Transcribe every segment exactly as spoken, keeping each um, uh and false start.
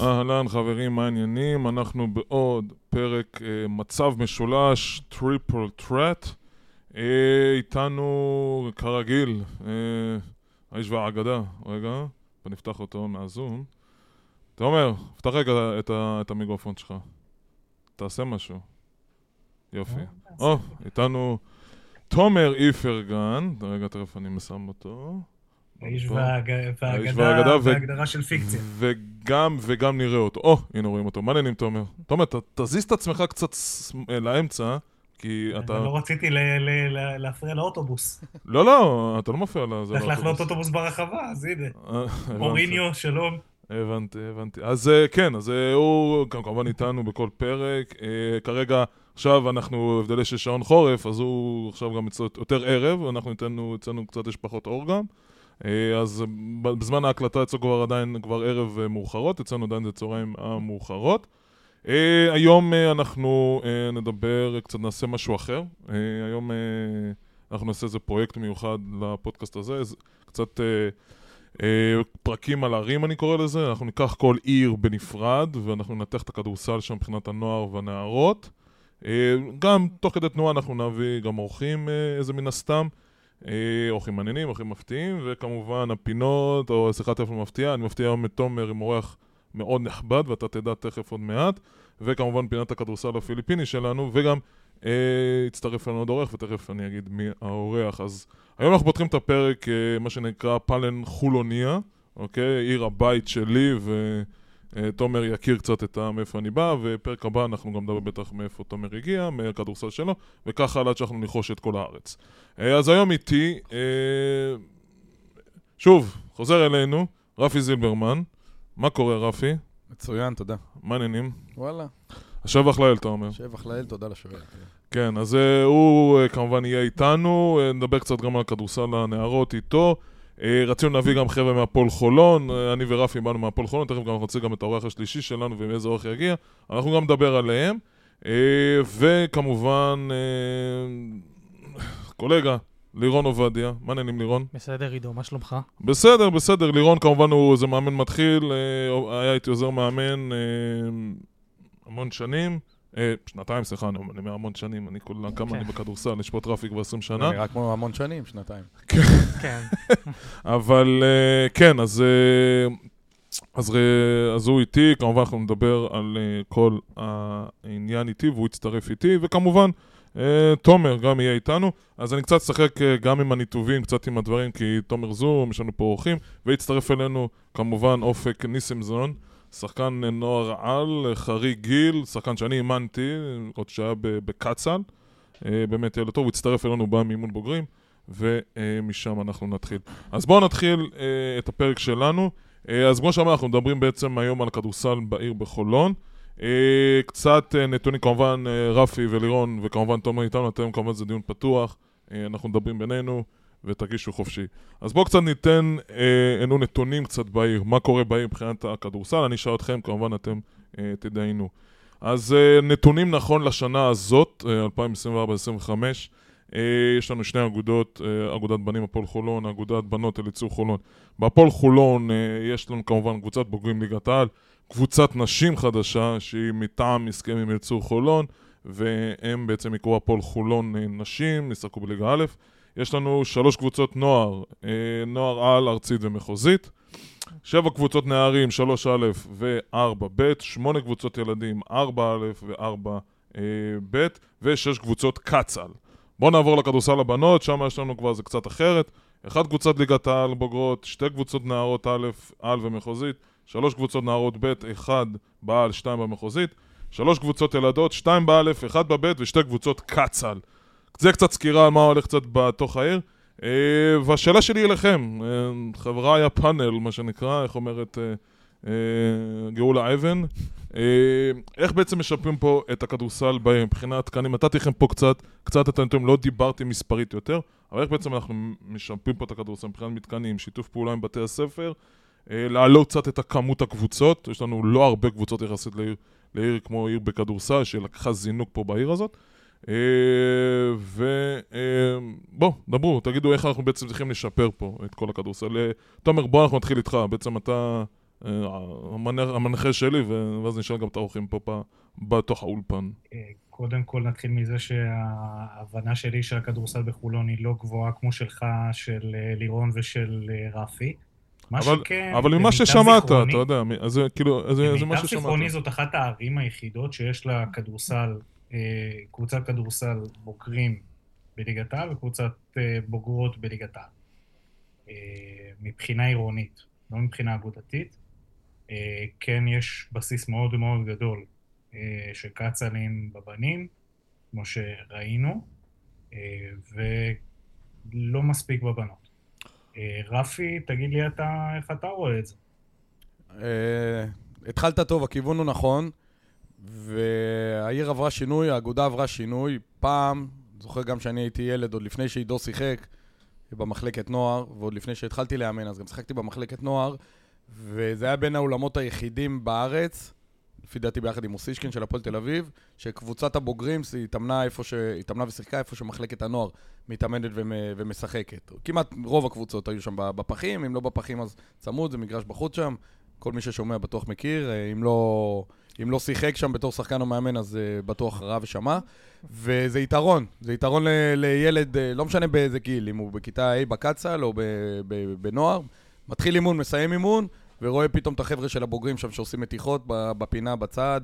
אהלן חברים, מה העניינים? אנחנו בעוד פרק אה, מצב משולש, טריפל טרט. אה, איתנו כרגיל, אה, האיש והאגדה. רגע, ונפתח אותו מהזום. תומר, פתח רגע את, ה, את המיקרופון שלך. תעשה משהו. יופי. או, איתנו תומר איפרגן. רגע, תכף אני מסם אותו. האיש פה. והאגדה וההגדרה של פיקציה. וגם, וגם נראה אותו. או, הנה רואים אותו. מה נהנים, תומר? תומר, ת, תזיז את עצמך קצת ס- לאמצע, כי אתה... לא רציתי ל- ל- ל- להפריע לאוטובוס. לא, לא, אתה לא מפריע לזה. צריך להחנות אוטובוס ברחבה, אז הנה. אה, מוריניו, שלום. הבנתי, הבנתי. אז אה, כן, אז אה, הוא גם כמובן איתנו בכל פרק. אה, כרגע, עכשיו אנחנו הבדלי של שעון חורף, אז הוא עכשיו גם יצא יותר ערב, אנחנו ניתנו, אצלנו קצת יש פחות אור גם. אה, אז בזמן ההקלטה אצלנו כבר עדיין כבר ערב אה, מאוחרות, אצלנו עדיין זה צהריים המאוחרות. Uh, היום uh, אנחנו uh, נדבר, קצת נעשה משהו אחר. uh, היום uh, אנחנו נעשה איזה פרויקט מיוחד לפודקאסט הזה, זה קצת uh, uh, פרקים על ערים אני קורא לזה. אנחנו ניקח כל עיר בנפרד ואנחנו נתח את הכדורסל שם מבחינת הנוער והנערות. uh, גם תוך כדי תנועה אנחנו נביא גם אורחים uh, איזה מן הסתם, uh, אורחים מעניינים, אורחים מפתיעים, וכמובן הפינות או שיחת טלפון מפתיעה. אני מפתיע היום את תומר עם אורח מאוד נכבד, ואתה תדע תכף עוד מעט, וכמובן פינת הכדורסל הפיליפיני שלנו, וגם אה, הצטרף לנו עוד אורח, ותכף אני אגיד מי האורח. אז היום אנחנו פותחים את הפרק, אה, מה שנקרא פלן חולוניה, אוקיי? עיר הבית שלי, ותומר אה, יכיר קצת את מאיפה אני בא, ופרק הבא אנחנו גם נדבר בטח מאיפה תומר הגיע, מהכדורסל שלו, וככה עד שאנחנו ניחוש את כל הארץ. אה, אז היום איתי, אה, שוב, חוזר אלינו, רפי זילברמן. מה קורה, רפי? מצוין, תודה. מה העניינים? וואלה. השבח לאל, אתה אומר. שבח לאל, תודה לשואל. כן, אז uh, הוא uh, כמובן יהיה איתנו, uh, נדבר קצת גם על כדורסל הנערות איתו. Uh, רצינו להביא גם חבר'ה מהפועל חולון, uh, אני ורפי באנו מהפועל חולון, תכף גם נוציא גם את האורח השלישי שלנו ואיזה אורח יגיע. אנחנו גם נדבר עליהם. Uh, וכמובן, uh, קולגה, לירון עובדיה. מה נהנים לירון? בסדר עידו, מה שלומך? בסדר, בסדר. לירון כמובן הוא איזה מאמן מתחיל, אה, היה איתי עוזר מאמן אה, המון שנים, אה, שנתיים, סליחה, אני אומר המון שנים, אני כל כמה כן. אני בכדורסל, יש פה טראפיק ועשרים זה שנה. נראה כמו המון שנים, שנתיים. כן. אבל אה, כן, אז, אה, אז, אה, אז הוא איתי, כמובן אנחנו נדבר על אה, כל העניין איתי, והוא יצטרף איתי, וכמובן, Uh, תומר גם יהיה איתנו, אז אני קצת שחק uh, גם עם הניתובים, קצת עם הדברים, כי תומר זום, יש לנו פה אורחים, והצטרף אלינו כמובן אופק ניסמזון, שחקן uh, נוער על, חריג גיל, שחקן שאני אימנתי, עוד שהיה בקצל, uh, באמת ילד טוב, הוא הצטרף אלינו באימון בוגרים, ומשם uh, אנחנו נתחיל. אז בואו נתחיל uh, את הפרק שלנו. uh, אז כמו שאמר, אנחנו מדברים בעצם היום על כדורסל בעיר בחולון, Uh, קצת uh, נתונים, כמובן uh, רפי ולירון וכמובן תומר איתנו, אתם כמובן זה דיון פתוח, uh, אנחנו מדברים בינינו ותרגישו חופשי. אז בואו קצת ניתן אנו uh, נתונים קצת בעיר, מה קורה בעיר מבחינת הכדורסל, אני אשאל אתכם, כמובן אתם uh, תדעינו. אז uh, נתונים נכון לשנה הזאת, uh, אלפיים עשרים וארבע עשרים וחמש, uh, יש לנו שני אגודות, uh, אגודת בנים הפועל חולון, אגודת בנות אליצור חולון. בהפועל חולון uh, יש לנו כמובן קבוצת בוגרים ליגת העל, קבוצת נשים חדשה שהיא מטעם הסכם עם אליצור חולון, והם בעצם יקראו הפועל חולון נשים, ישחקו בליגה א'. יש לנו שלוש קבוצות נוער, נוער על, ארצית ומחוזית, שבע קבוצות נערים, שלוש א' וארבע ב', שמונה קבוצות ילדים, ארבע א' וארבע ב', ושש קבוצות קצל. בואו נעבור לכדורסל הבנות, שם יש לנו כבר זה קצת אחרת. אחת קבוצת ליגת העל בוגרות, שתי קבוצות נערות א', על ומחוזית, שלוש קבוצות נערות ב', אחד בעל, שתיים במחוזית, שלוש קבוצות ילדות, שתיים באלף, אחד בבית ושתי קבוצות קצל. זה קצת סקירה על מה הולך קצת בתוך העיר. והשאלה שלי אליכם, חבריי הפאנל, מה שנקרא, איך אומרת גאולה אבן, איך בעצם משפרים פה את הכדורסל מבחינת תקנים? נתתי לכם פה קצת, קצת את הנתונים, לא דיברתי מספרית יותר, אבל איך בעצם אנחנו משפרים פה את הכדורסל מבחינת מתקנים, שיתוף פעולה עם בתי הספר, לעלות קצת את הכמות הקבוצות, יש לנו לא הרבה קבוצות יחסית לעיר, לעיר כמו עיר בכדורסל, שלקחה זינוק פה בעיר הזאת, ובואו, דברו, תגידו איך אנחנו בעצם צריכים לשפר פה את כל הכדורסל. תומר, בוא אנחנו נתחיל איתך, בעצם אתה המנחה שלי, ואז נשאל גם את האורחים פה בתוך האולפן. קודם כל נתחיל מזה שההבנה שלי של הכדורסל בחולון היא לא גבוהה כמו שלך, של לירון ושל רפי. אבל ממה ששמעת, אתה יודע, אז כאילו, זה מה ששמעת. מיטב זיכרוני זאת אחת הערים היחידות שיש לה כדורסל, קבוצת כדורסל בוגרים בליגת העל וקבוצת בוגרות בליגת העל. מבחינה עירונית, לא מבחינה אגודתית. כן יש בסיס מאוד מאוד גדול של קצלים בבנים, כמו שראינו, ולא מספיק בבנות. רפי, תגיד לי אתה, איך אתה רואה את זה? התחלת טוב, הכיוון הוא נכון, והעיר עברה שינוי, האגודה עברה שינוי. פעם, זוכר גם שאני הייתי ילד, עוד לפני שעידו שיחק במחלקת נוער, ועוד לפני שהתחלתי לאמן, אז גם שיחקתי במחלקת נוער, וזה היה בין האולמות היחידים בארץ, לפי דעתי ביחד עם מוסישקין של הפועל תל אביב, שקבוצת הבוגרים היא תמנה, איפה ש... היא תמנה ושיחקה איפה שמחלקת הנוער מתאמנת ומ... ומשחקת. כמעט רוב הקבוצות היו שם בפחים, אם לא בפחים אז צמוד, זה מגרש בחוץ שם, כל מי ששומע בטוח מכיר, אם לא, אם לא שיחק שם בתור שחקן או מאמן אז בטוח ראה ושמע, וזה יתרון, זה יתרון ל... לילד, לא משנה באיזה גיל, אם הוא בכיתה A בקצל או ב... ב... בנוער, מתחיל אימון, מסיים אימון, ורואה פתאום את החבר'ה של הבוגרים שם שעושים מתיחות בפינה בצד,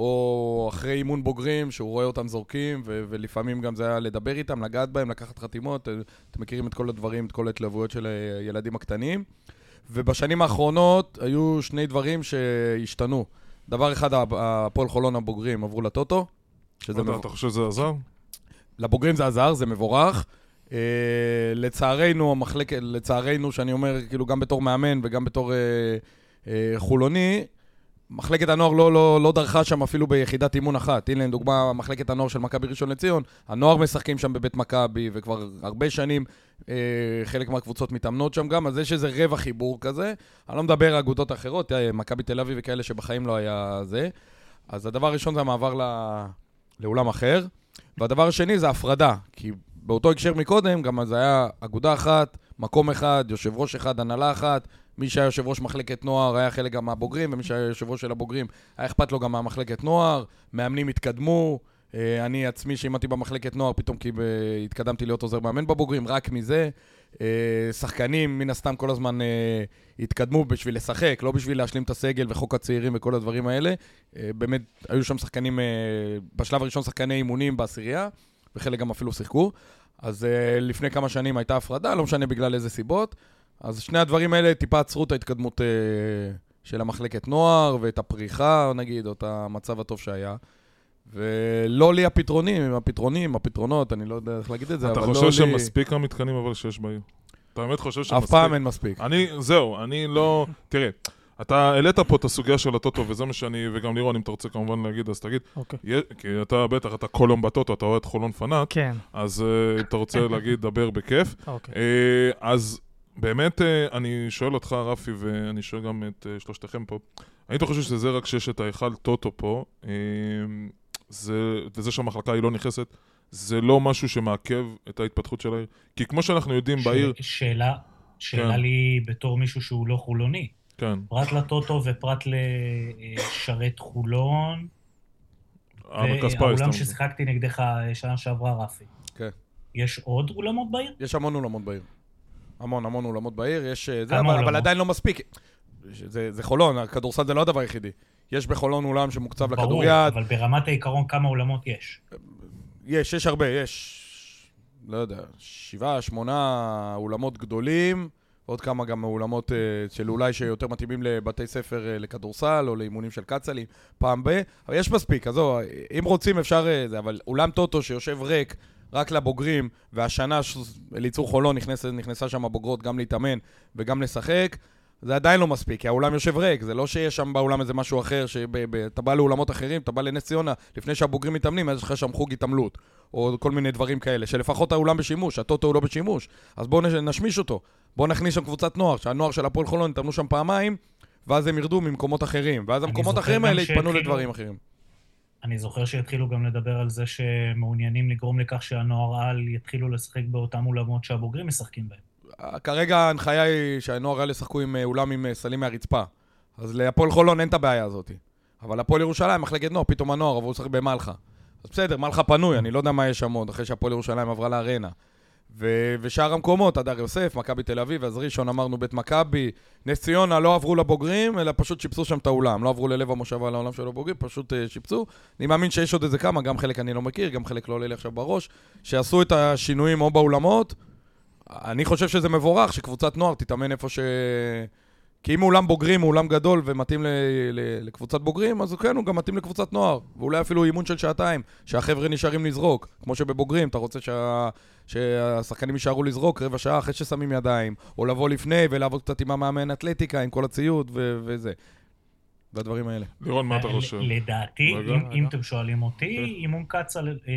או אחרי אימון בוגרים שהוא רואה אותם זורקים, ו- ולפעמים גם זה היה לדבר איתם, לגעת בהם, לקחת חתימות, אתם מכירים את כל הדברים, את כל ההתלבויות של הילדים הקטנים. ובשנים האחרונות היו שני דברים שהשתנו. דבר אחד, הפועל חולון הבוגרים עברו לטוטו. אתה מב... חושב שזה עזר? לבוגרים זה עזר, זה מבורך. Uh, לצערנו, המחלק, לצערנו, שאני אומר, כאילו, גם בתור מאמן וגם בתור uh, uh, חולוני, מחלקת הנוער לא, לא, לא דרכה שם אפילו ביחידת אימון אחת. הנה, דוגמה, מחלקת הנוער של מכבי ראשון לציון, הנוער משחקים שם בבית מכבי, וכבר הרבה שנים uh, חלק מהקבוצות מתאמנות שם גם, אז יש איזה רבע חיבור כזה. אני לא מדבר על אגודות אחרות, מכבי תל אביב וכאלה שבחיים לא היה זה. אז הדבר הראשון זה המעבר לא... לאולם אחר, והדבר השני זה הפרדה, כי באותו הקשר מקודם, גם זה היה אגודה אחת, מקום אחד, יושב ראש אחד, הנהלה אחת, מי שהיה יושב ראש מחלקת נוער היה חלק גם מהבוגרים, ומי שהיה יושב ראש של הבוגרים היה אכפת לו גם מהמחלקת נוער, מאמנים התקדמו, אני עצמי שאימנתי במחלקת נוער, פתאום כי התקדמתי להיות עוזר מאמן בבוגרים, רק מזה, שחקנים מן הסתם כל הזמן התקדמו בשביל לשחק, לא בשביל להשלים את הסגל וחוק הצעירים וכל הדברים האלה, באמת היו שם שחקנים, בשלב הראשון שחקני אימונים בעשירייה, וחלק גם אפילו שיחקו. אז uh, לפני כמה שנים הייתה הפרדה, לא משנה בגלל איזה סיבות. אז שני הדברים האלה טיפה עצרו את ההתקדמות uh, של המחלקת נוער, ואת הפריחה, נגיד, או את המצב הטוב שהיה. ולא לי הפתרונים, הפתרונים, הפתרונות, אני לא יודע איך להגיד את זה, אבל לא לי... אתה חושב שמספיק המתקנים אבל שיש בעיר? אתה באמת חושב שמספיק? אף פעם אין מספיק. אני, זהו, אני לא... תראה, אתה העלית פה את הסוגיה של הטוטו, וזה מה שאני, וגם לירון, אם אתה רוצה כמובן להגיד, אז תגיד. אוקיי. כי אתה בטח, אתה כל יום בטוטו, אתה רואה את חולון פנאט. כן. אז אם אתה רוצה להגיד, דבר בכיף. אוקיי. אז באמת, אני שואל אותך, רפי, ואני שואל גם את שלושתכם פה. אני חושב שזה רק שיש את ההיכל טוטו פה, וזה שהמחלקה היא לא נכנסת, זה לא משהו שמעכב את ההתפתחות של העיר. כי כמו שאנחנו יודעים בעיר... שאלה, שאלה לי בתור מישהו שהוא לא חולוני. כן. פרט לטוטו ופרט לשרת חולון, והאולם ששיחקתי נגדך שנה שעברה רפי. כן. יש עוד אולמות בעיר? יש המון אולמות בעיר. המון, המון אולמות בעיר. יש זה, אבל, אבל עדיין לא מספיק. זה, זה חולון, הכדורסל זה לא הדבר היחידי. יש בחולון אולם שמוקצב לכדוריד. ברור, אבל ברמת העיקרון כמה אולמות יש? יש, יש הרבה, יש, לא יודע, שבעה, שמונה אולמות גדולים, עוד כמה גם אולמות uh, של אולי שיותר מתאימים לבתי ספר uh, לכדורסל או לאימונים של קצלים פעם ב... אבל יש מספיק, אז או, אם רוצים אפשר uh, זה, אבל אולם טוטו שיושב ריק רק לבוגרים, והשנה ליצור חולון נכנס, נכנסה שם הבוגרות גם להתאמן וגם לשחק, זה עדיין לא מספיק, כי האולם יושב ריק, זה לא שיש שם באולם איזה משהו אחר, שאתה בא לאולמות אחרים, אתה בא לנס ציונה, לפני שהבוגרים מתאמנים, יש לך שם חוג התאמנות, או כל מיני דברים כאלה, שלפחות האולם בשימוש, הטוטו הוא לא בשימוש, אז בואו נשמיש אותו, בואו נכניס שם קבוצת נוער, שהנוער של הפועל חולון יתאמנו שם פעמיים, ואז הם ירדו ממקומות אחרים, ואז המקומות האחרים האלה יתפנו לדברים אחרים. אני זוכר שהתחילו גם לדבר על זה שמעוניינים לגרום לכך שהנוער על יתחילו לשחק באותם אולמות שהבוגרים משחקים בהם. כרגע ההנחיה היא שהנוער האלה ישחקו עם אולם עם סלים מהרצפה. אז להפועל חולון אין את הבעיה הזאת. אבל הפועל ירושלים, מחלקת נוער, פתאום הנוער, אבל הוא צריך במלחה. אז בסדר, מלחה פנוי, אני לא יודע מה יש שם עוד, אחרי שהפועל ירושלים עברה לארנה. ו- ושאר המקומות, הדר יוסף, מכבי תל אביב, אז ראשון אמרנו בית מכבי, נס ציונה לא עברו לבוגרים, אלא פשוט שיפצו שם את האולם, לא עברו ללב המושבה לעולם של הבוגרים, פשוט uh, שיפצו. אני מאמין שיש עוד איזה כמה, גם חלק אני לא מכיר, גם חלק לא עולה לי עכשיו בראש, שעשו את השינויים או באולמות. אני חושב שזה מבורך, שקבוצת נוער תתאמן איפה ש... כי אם אולם בוגרים הוא אולם גדול ומתאים ל- ל- לקבוצת בוגרים, אז כן, הוא גם מתאים לקבוצת נוער. ואולי אפילו אימון של שעתיים, שהחבר'ה נשארים לזרוק. כמו שבבוגרים, אתה רוצה שה... שהשחקנים יישארו לזרוק רבע שעה אחרי ששמים ידיים, או לבוא לפני ולעבוד קצת עם המאמן אתלטיקה, עם כל הציוד ו- וזה. והדברים האלה. לירון, מה אתה חושב? לדעתי, רגע, אם, רגע. אם אתם שואלים אותי, כן. אימון קצ"ל אה, אה,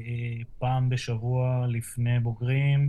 פעם בשבוע לפני בוגרים,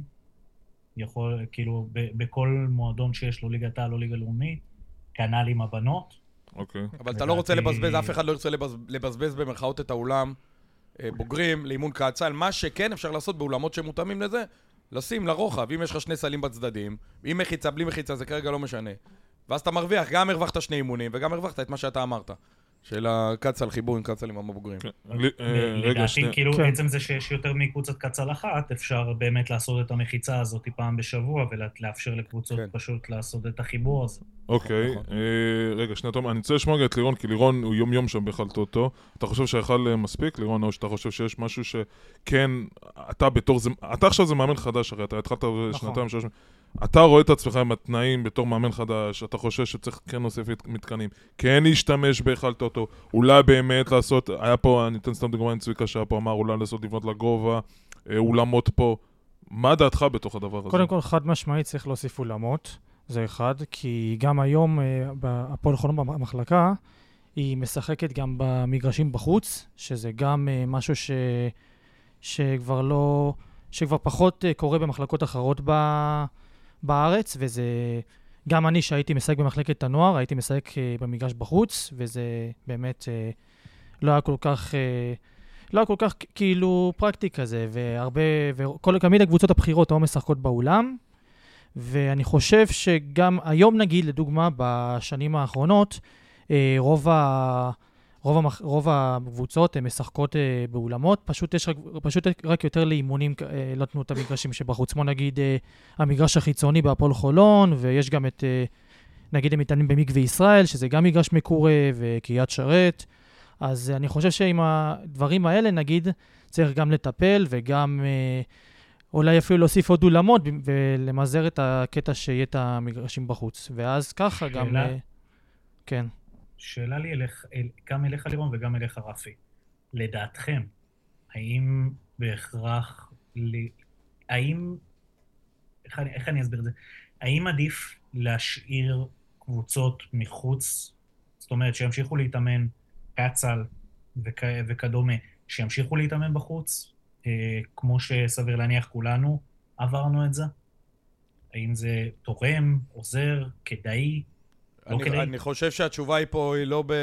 יכול, כאילו, ב, בכל מועדון שיש לו ליגת העל או ליגה לאומית, כנ"ל עם הבנות. אוקיי. אבל אתה לא רוצה לבזבז, אף אחד לא ירצה לבז... לבזבז במרכאות את האולם אה, בוגרים לאימון קצ"ל. מה שכן אפשר לעשות באולמות שמותאמים לזה, לשים לרוחב. אם יש לך שני סלים בצדדים, עם מחיצה, בלי מחיצה, זה כרגע לא משנה. ואז אתה מרוויח, גם הרווחת שני אימונים, וגם הרווחת את מה שאתה אמרת. של הקצ"ל חיבור עם קצ"ל עם הבוגרים. לדעתי, כאילו, בעצם זה שיש יותר מקבוצת קצ"ל אחת, אפשר באמת לעשות את המחיצה הזאת פעם בשבוע, ולאפשר לקבוצות פשוט לעשות את החיבור הזה. אוקיי, רגע, שנייה, תום, אני רוצה לשמוע את לירון, כי לירון הוא יום יום שם בהחלט אותו. אתה חושב שהיכל מספיק, לירון, או שאתה חושב שיש משהו שכן, אתה בתור זה, אתה עכשיו זה מאמן חדש, הרי אתה התחלת שנתיים, שלוש... אתה רואה את עצמך עם התנאים בתור מאמן חדש, אתה חושב שצריך כן נוסף מתקנים, כן להשתמש בהחלת אותו, אולי באמת לעשות, היה פה, אני אתן סתם דוגמא עם צביקה שהיה פה, אמר אולי לעשות לבנות לגובה, אולמות פה, מה דעתך בתוך הדבר הזה? קודם כל, חד משמעית צריך להוסיף אולמות, זה אחד, כי גם היום הפועל חולון במחלקה, היא משחקת גם במגרשים בחוץ, שזה גם משהו ש... שכבר לא... שכבר פחות קורה במחלקות אחרות ב... בארץ, וזה... גם אני שהייתי משחק במחלקת הנוער, הייתי משחק במגרש בחוץ, וזה באמת לא היה כל כך... לא היה כל כך כאילו פרקטי כזה, והרבה... וכל תמיד הקבוצות הבחירות היו משחקות באולם, ואני חושב שגם היום נגיד, לדוגמה, בשנים האחרונות, רוב ה... רוב, המח... רוב הקבוצות הן משחקות אה, באולמות, פשוט יש רק, פשוט רק יותר לאימונים אה, לא תנו את המגרשים שבחוץ, כמו נגיד אה, המגרש החיצוני בהפועל חולון, ויש גם את, אה, נגיד הם מתאמנים במקווה ישראל, שזה גם מגרש מקורה וקריית שרת, אז אה, אני חושב שעם הדברים האלה נגיד צריך גם לטפל, וגם אה, אולי אפילו להוסיף עוד אולמות, ולמזער את הקטע שיהיה את המגרשים בחוץ, ואז ככה שאלה. גם... אה, כן. שאלה לי אליך, גם אליך לירון וגם אליך רפי. לדעתכם, האם בהכרח, האם, איך אני, איך אני אסביר את זה? האם עדיף להשאיר קבוצות מחוץ, זאת אומרת שימשיכו להתאמן קצ"ל וכ, וכדומה, שימשיכו להתאמן בחוץ, אה, כמו שסביר להניח כולנו עברנו את זה? האם זה תורם, עוזר, כדאי? אני, okay. אני חושב שהתשובה היא פה היא לא, ב...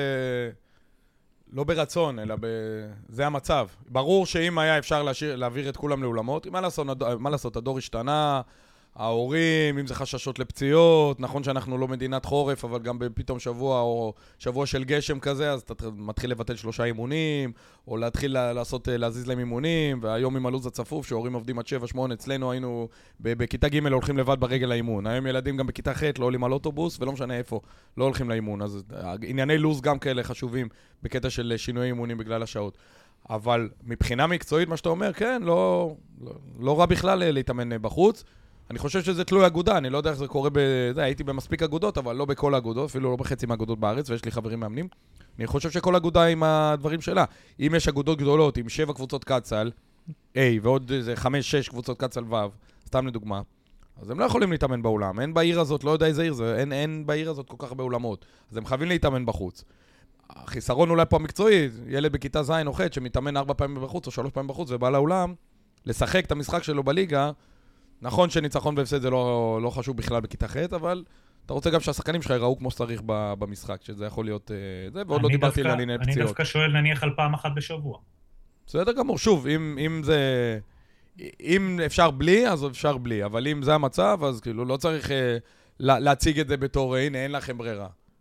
לא ברצון, אלא ב... זה המצב. ברור שאם היה אפשר להשאיר, להעביר את כולם לאולמות, מה לעשות, מה לעשות, הדור השתנה, ההורים, אם זה חששות לפציעות, נכון שאנחנו לא מדינת חורף, אבל גם פתאום שבוע או שבוע של גשם כזה, אז אתה מתחיל לבטל שלושה אימונים, או להתחיל לעשות, להזיז להם אימונים, והיום עם הלו"ז הצפוף, שההורים עובדים עד שבע שמונה, אצלנו היינו בכיתה ג' הולכים לבד ברגל לאימון. היום ילדים גם בכיתה ח' לא עולים על אוטובוס, ולא משנה איפה, לא הולכים לאימון. אז ענייני לו"ז גם כאלה חשובים בקטע של שינוי אימונים בגלל השעות. אבל מבחינה מקצועית, מה שאתה אומר, כן, לא, לא, לא רע בכלל להתאמן בחוץ. אני חושב שזה תלוי אגודה, אני לא יודע איך זה קורה בזה, הייתי במספיק אגודות, אבל לא בכל האגודות, אפילו לא בחצי מהאגודות בארץ, ויש לי חברים מאמנים. אני חושב שכל אגודה עם הדברים שלה. אם יש אגודות גדולות, עם שבע קבוצות קצ"ל, A, ועוד איזה חמש, שש קבוצות קצ"ל ו', סתם לדוגמה, אז הם לא יכולים להתאמן באולם. אין בעיר הזאת, לא יודע איזה עיר זה, אין, אין בעיר הזאת כל כך הרבה אולמות. אז הם חייבים להתאמן בחוץ. החיסרון אולי פה המקצועי, ילד בכיתה ז' או ח' שמתאמן ארבע פעמים בחוץ או שלוש פעמים בחוץ ובא לאולם, לשחק את המשחק שלו בליגה. נכון שניצחון והפסד זה לא, לא חשוב בכלל בכיתה ח', אבל אתה רוצה גם שהשחקנים שלך יראו כמו שצריך במשחק, שזה יכול להיות זה, ועוד לא דיברתי על ענייני פציעות. אני דווקא שואל נניח על פעם אחת בשבוע. בסדר גמור, שוב, אם, אם זה... אם אפשר בלי, אז אפשר בלי, אבל אם זה המצב, אז כאילו לא צריך uh, להציג את זה בתור, הנה, אין לכם ברירה.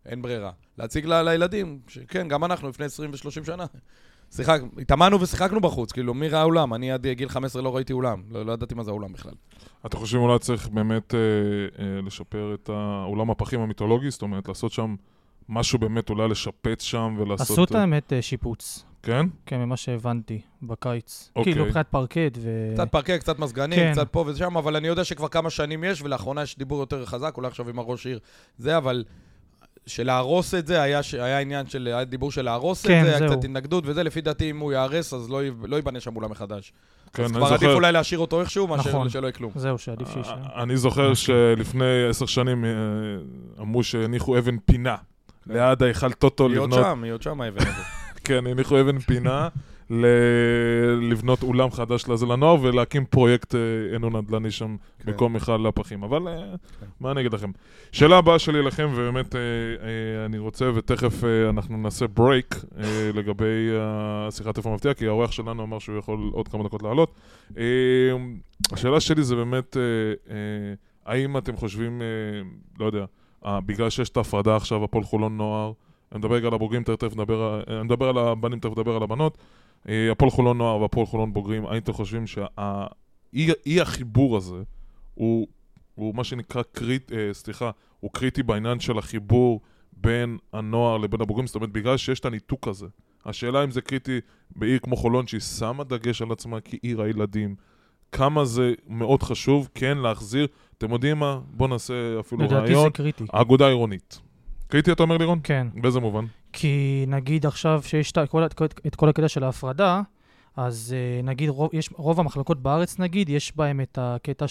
אין ברירה. להציג ל- לילדים, שכן, גם אנחנו לפני עשרים ושלושים שנה. שיחק, התאמנו ושיחקנו בחוץ, כאילו, מי ראה אולם? אני עד גיל חמש עשרה לא ראיתי אולם, לא, לא ידעתי מה זה האולם בכלל. אתה חושב אולי צריך באמת אה, אה, לשפר את האולם הפחים המיתולוגי, זאת אומרת, לעשות שם משהו באמת, אולי לשפץ שם ולעשות... עשו את האמת אה, שיפוץ. כן? כן, ממה שהבנתי, בקיץ. אוקיי. כאילו, מבחינת פרקט ו... קצת פרקט, קצת מזגנים, כן. קצת פה ושם, אבל אני יודע שכבר כמה שנים יש, ולאחרונה יש דיבור יותר חזק, אולי עכשיו עם הראש עיר. זה, אבל שלהרוס את זה, היה, היה עניין של, היה דיבור של להרוס כן, את זה, היה זהו. קצת התנגדות, וזה לפי דעתי, אם הוא יהרס, אז לא, לא ייבנה שם אולם מחדש. כן, אז אני כבר עדיף זוכר... אולי להשאיר אותו איכשהו, מאשר נכון. שלא יהיה כלום. זהו, שעדיף שישאר. אני זוכר שלפני עשר שנים אה, אמרו שהניחו אבן פינה ליד ההיכל טוטו להיות לבנות... שם, להיות שם האבן הזה. כן, הניחו אבן פינה ל- לבנות אולם חדש לזה לנוער ולהקים פרויקט אה, אינו נדל"ני שם כן. מקום אחד לפחים. אבל אה, מה אני אגיד לכם? שאלה הבאה שלי לכם, ובאמת אה, אה, אני רוצה, ותכף אה, אנחנו נעשה ברייק אה, לגבי השיחת איפה מבטיח, כי האורח שלנו אמר שהוא יכול עוד כמה דקות לעלות. אה, השאלה שלי זה באמת, אה, אה, האם אתם חושבים, אה, לא יודע, אה, בגלל שיש את ההפרדה עכשיו, הפועל חולון נוער, אני מדבר רגע על הבוגרים, תכף נדבר, אני מדבר על הבנים, תכף נדבר על הבנות. הפועל חולון נוער והפועל חולון בוגרים, הייתם חושבים שהאי החיבור הזה הוא, הוא מה שנקרא קריט, סליחה, הוא קריטי בעניין של החיבור בין הנוער לבין הבוגרים, זאת אומרת, בגלל שיש את הניתוק הזה. השאלה אם זה קריטי בעיר כמו חולון, שהיא שמה דגש על עצמה כעיר הילדים, כמה זה מאוד חשוב, כן, להחזיר, אתם יודעים מה? בואו נעשה אפילו רעיון. לדעתי זה קריטי. האגודה העירונית. קריטי, אתה אומר לירון? כן. באיזה מובן? כי נגיד עכשיו שיש את כל, את כל הקטע של ההפרדה, אז uh, נגיד רוב, יש, רוב המחלקות בארץ נגיד, יש בהם את הקטע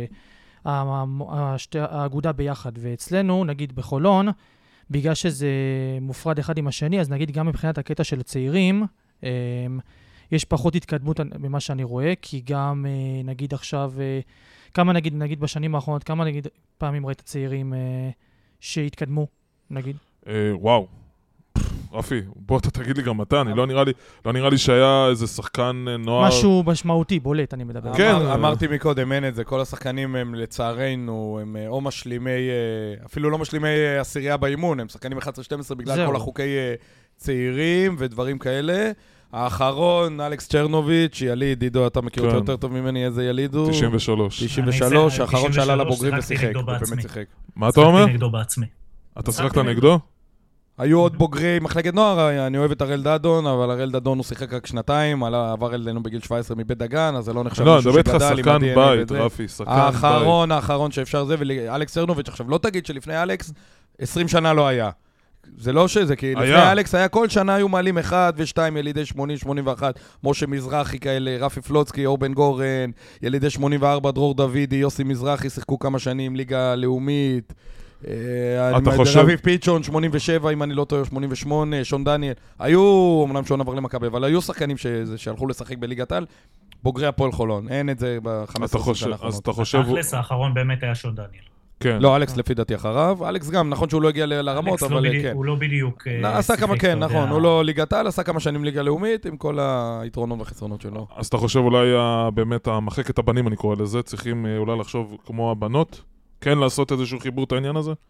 שהאגודה ביחד, ואצלנו נגיד בחולון, בגלל שזה מופרד אחד עם השני, אז נגיד גם מבחינת הקטע של הצעירים, um, יש פחות התקדמות ממה שאני רואה, כי גם uh, נגיד עכשיו, uh, כמה נגיד, נגיד בשנים האחרונות, כמה נגיד פעמים ראית צעירים uh, שהתקדמו, נגיד? אה, וואו. רפי, בוא אתה תגיד לי גם אתה, אני לא נראה לי, לא נראה לי שהיה איזה שחקן נוער... משהו משמעותי, בולט, אני מדבר. כן. אמר, אמרתי מקודם, אין את זה, כל השחקנים הם לצערנו, הם או משלימי, אפילו לא משלימי עשירייה באימון, הם שחקנים אחת עשרה שתים עשרה בגלל זהו. כל החוקי צעירים ודברים כאלה. האחרון, אלכס צ'רנוביץ', יליד, עידו, אתה מכיר אותו כן. יותר טוב ממני, איזה יליד הוא? תשעים ושלוש. תשעים ושלוש, אני האחרון תשעים שעלה ושלוש, לבוגרים שיחקתי ושיחק, נגדו הוא באמת בעצמי. שיחק. מה אתה אומר? שיחקתי נגדו בעצמי. אתה שיחקת נגדו? היו עוד בוגרי מחלקת נוער, אני אוהב את הראל דדון, אבל הראל דדון הוא שיחק רק שנתיים, עבר אלינו בגיל שבע עשרה מבית דגן, אז זה לא נחשב לא, אני מישהו מדבר איתך שגדל עם שחקן ה-די אן איי בית, וזה. רפי, שחקן בית. האחרון, האחרון שאפשר זה, ואלכס צ'רנוביץ', עכשיו לא תגיד שלפני אלכס, עשרים שנה לא היה. זה לא שזה, כי לפני היה. אלכס היה כל שנה היו מעלים אחד ושתיים, ילידי שמונים, שמונים ואחת, משה מזרחי כאלה, רפי פלוצקי, אור בן גורן, ילידי שמונים וארבע, דרור דוידי, יוסי מזרחי, שיחקו כמה שנים, ליגה לאומית. אתה חושב... רביב פיצ'ון, שמונים ושבע, אם אני לא טועה, שמונים ושמונה, שון דניאל. היו, אמנם שון עבר למכבי, אבל היו שחקנים שהלכו לשחק בליגת העל, בוגרי הפועל חולון. אין את זה ב-חמש עשרה שנה האחרונות. אז אתה חושב... תכלס האחרון באמת היה שון דניאל. כן. לא, אלכס לפי דעתי אחריו. אלכס גם, נכון שהוא לא הגיע ל- לרמות, אלכס לא אבל בדיוק- כן. הוא לא בדיוק... אה, עשה כמה, שיחק, כן, אתה נכון, יודע. הוא לא ליגת העל, עשה כמה שנים ליגה לאומית, עם כל היתרונות והחסרונות שלו. אז אתה חושב אולי ה- באמת המחלקת הבנים, אני קורא לזה, צריכים אה, אולי לחשוב כמו הבנות? כן, לעשות איזשהו חיבור את העניין הזה?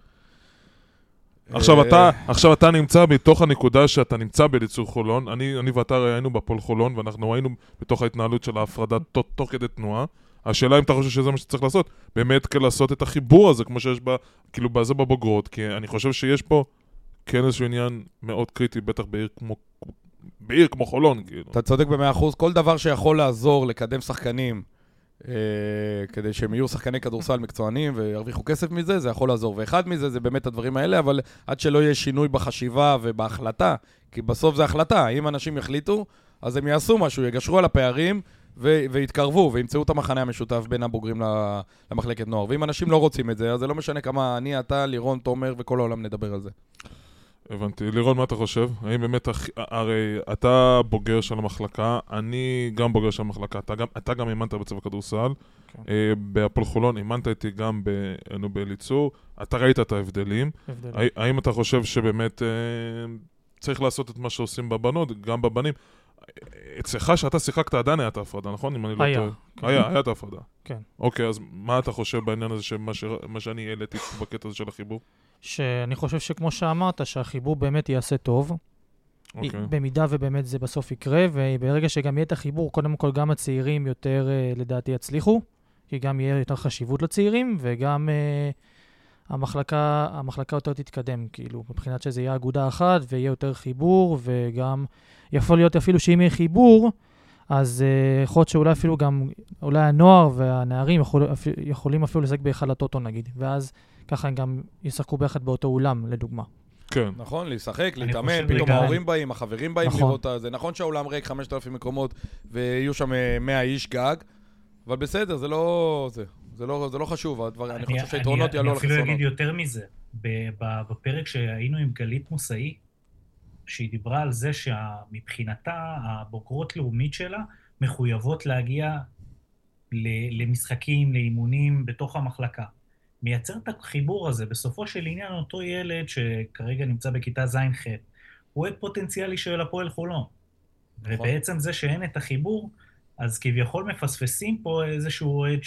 עכשיו אתה, עכשיו אתה נמצא בתוך הנקודה שאתה נמצא בליצור חולון, אני, אני ואתה היינו בפועל חולון, ואנחנו היינו בתוך ההתנהלות של ההפרדה תוך, תוך כדי תנועה. השאלה אם אתה חושב שזה מה שצריך לעשות, באמת כן לעשות את החיבור הזה, כמו שיש בה, כאילו בזה בבוגרות, כי אני חושב שיש פה כן איזשהו עניין מאוד קריטי, בטח בעיר כמו, בעיר כמו חולון, כאילו. אתה צודק במאה אחוז, כל דבר שיכול לעזור לקדם שחקנים, אה, כדי שהם יהיו שחקני כדורסל מקצוענים וירוויחו כסף מזה, זה יכול לעזור. ואחד מזה זה באמת הדברים האלה, אבל עד שלא יהיה שינוי בחשיבה ובהחלטה, כי בסוף זה החלטה, אם אנשים יחליטו, אז הם יעשו משהו, יגשרו על הפערים ו- ויתקרבו, וימצאו את המחנה המשותף בין הבוגרים למחלקת נוער. ואם אנשים לא רוצים את זה, אז זה לא משנה כמה אני, אתה, לירון, תומר וכל העולם נדבר על זה. הבנתי. לירון, מה אתה חושב? האם באמת, הרי אתה בוגר של המחלקה, אני גם בוגר של המחלקה, אתה גם, אתה גם אימנת בצבע כדורסל, כן. אה, בהפועל חולון, אימנת איתי גם ב- בליצור, אתה ראית את ההבדלים. הבדל. האם אתה חושב שבאמת אה, צריך לעשות את מה שעושים בבנות, גם בבנים? אצלך שאתה שיחקת עדיין היה את ההפרדה, נכון? אם אני לא היה. טועה. כן. היה, היה את ההפרדה. כן. אוקיי, אז מה אתה חושב בעניין הזה, שמה ש- מה שאני העליתי בקטע הזה של החיבור? שאני חושב שכמו שאמרת, שהחיבור באמת יעשה טוב. אוקיי. במידה ובאמת זה בסוף יקרה, וברגע שגם יהיה את החיבור, קודם כל גם הצעירים יותר לדעתי יצליחו, כי גם יהיה יותר חשיבות לצעירים, וגם uh, המחלקה, המחלקה יותר תתקדם, כאילו, מבחינת שזה יהיה אגודה אחת, ויהיה יותר חיבור, וגם יכול להיות אפילו שאם יהיה חיבור, אז uh, יכול להיות שאולי אפילו גם, אולי הנוער והנערים יכול, יכולים אפילו לשחק בהיכל הטוטו נגיד, ואז ככה הם גם ישחקו ביחד באותו אולם, לדוגמה. כן. נכון, לשחק, להתאמן, פתאום ההורים באים, החברים באים לראות את זה. נכון שהאולם ריק חמשת אלפים מקומות, ויהיו שם מאה איש גג, אבל בסדר, זה לא זה. זה לא, זה לא חשוב, הדבר, אני חושב שהיתרונות יעלו על החסרונות. אני אפילו אגיד יותר מזה. בפרק שהיינו עם גלית מוסאי, שהיא דיברה על זה שמבחינתה, הבוגרות לאומית שלה, מחויבות להגיע למשחקים, לאימונים בתוך המחלקה. מייצר את החיבור הזה, בסופו של עניין אותו ילד שכרגע נמצא בכיתה זין ח' הוא עד פוטנציאלי של הפועל חולון. ובעצם זה שאין את החיבור, אז כביכול מפספסים פה איזשהו עד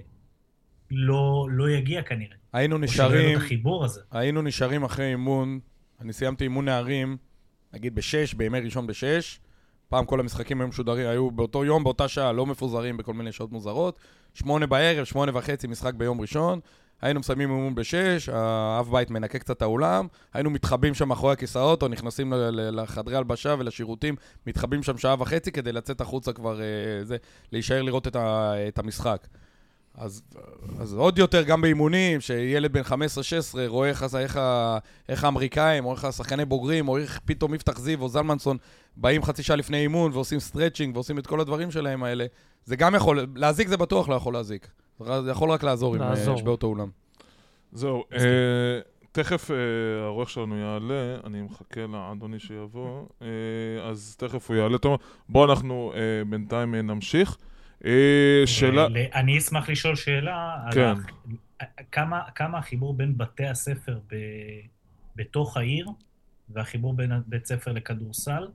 שלא לא יגיע כנראה. היינו נשארים, החיבור הזה. היינו נשארים אחרי אימון, אני סיימתי אימון נערים, נגיד בשש, בימי ראשון בשש, פעם כל המשחקים היו משודרים, היו באותו יום, באותה שעה, לא מפוזרים בכל מיני שעות מוזרות, שמונה בערב, שמונה וחצי משחק ביום ראשון, היינו מסיימים אימון בשש, האב בית מנקה קצת האולם, היינו מתחבים שם מאחורי הכיסאות, או נכנסים לחדרי הלבשה ולשירותים, מתחבים שם שעה וחצי כדי לצאת החוצה כבר, זה, להישאר לראות את, ה, את המשחק. אז, אז עוד יותר גם באימונים, שילד בן חמש עשרה שש עשרה רואה איך, איך, איך האמריקאים, או איך השחקני בוגרים, או איך פתאום יפתח זיו או זלמנסון באים חצי שעה לפני אימון ועושים סטרצ'ינג ועושים את כל הדברים שלהם האלה. זה גם יכול, להזיק זה בטוח לא יכול להזיק. זה יכול רק לעזור אם יש באותו אולם. זהו, תכף העורך שלנו יעלה, אני מחכה לאדוני שיבוא, אז תכף הוא יעלה. בואו אנחנו בינתיים נמשיך. שאלה... אני אשמח לשאול שאלה, כן. כמה, כמה החיבור בין בתי הספר ב, בתוך העיר, והחיבור בין בית ספר לכדורסל,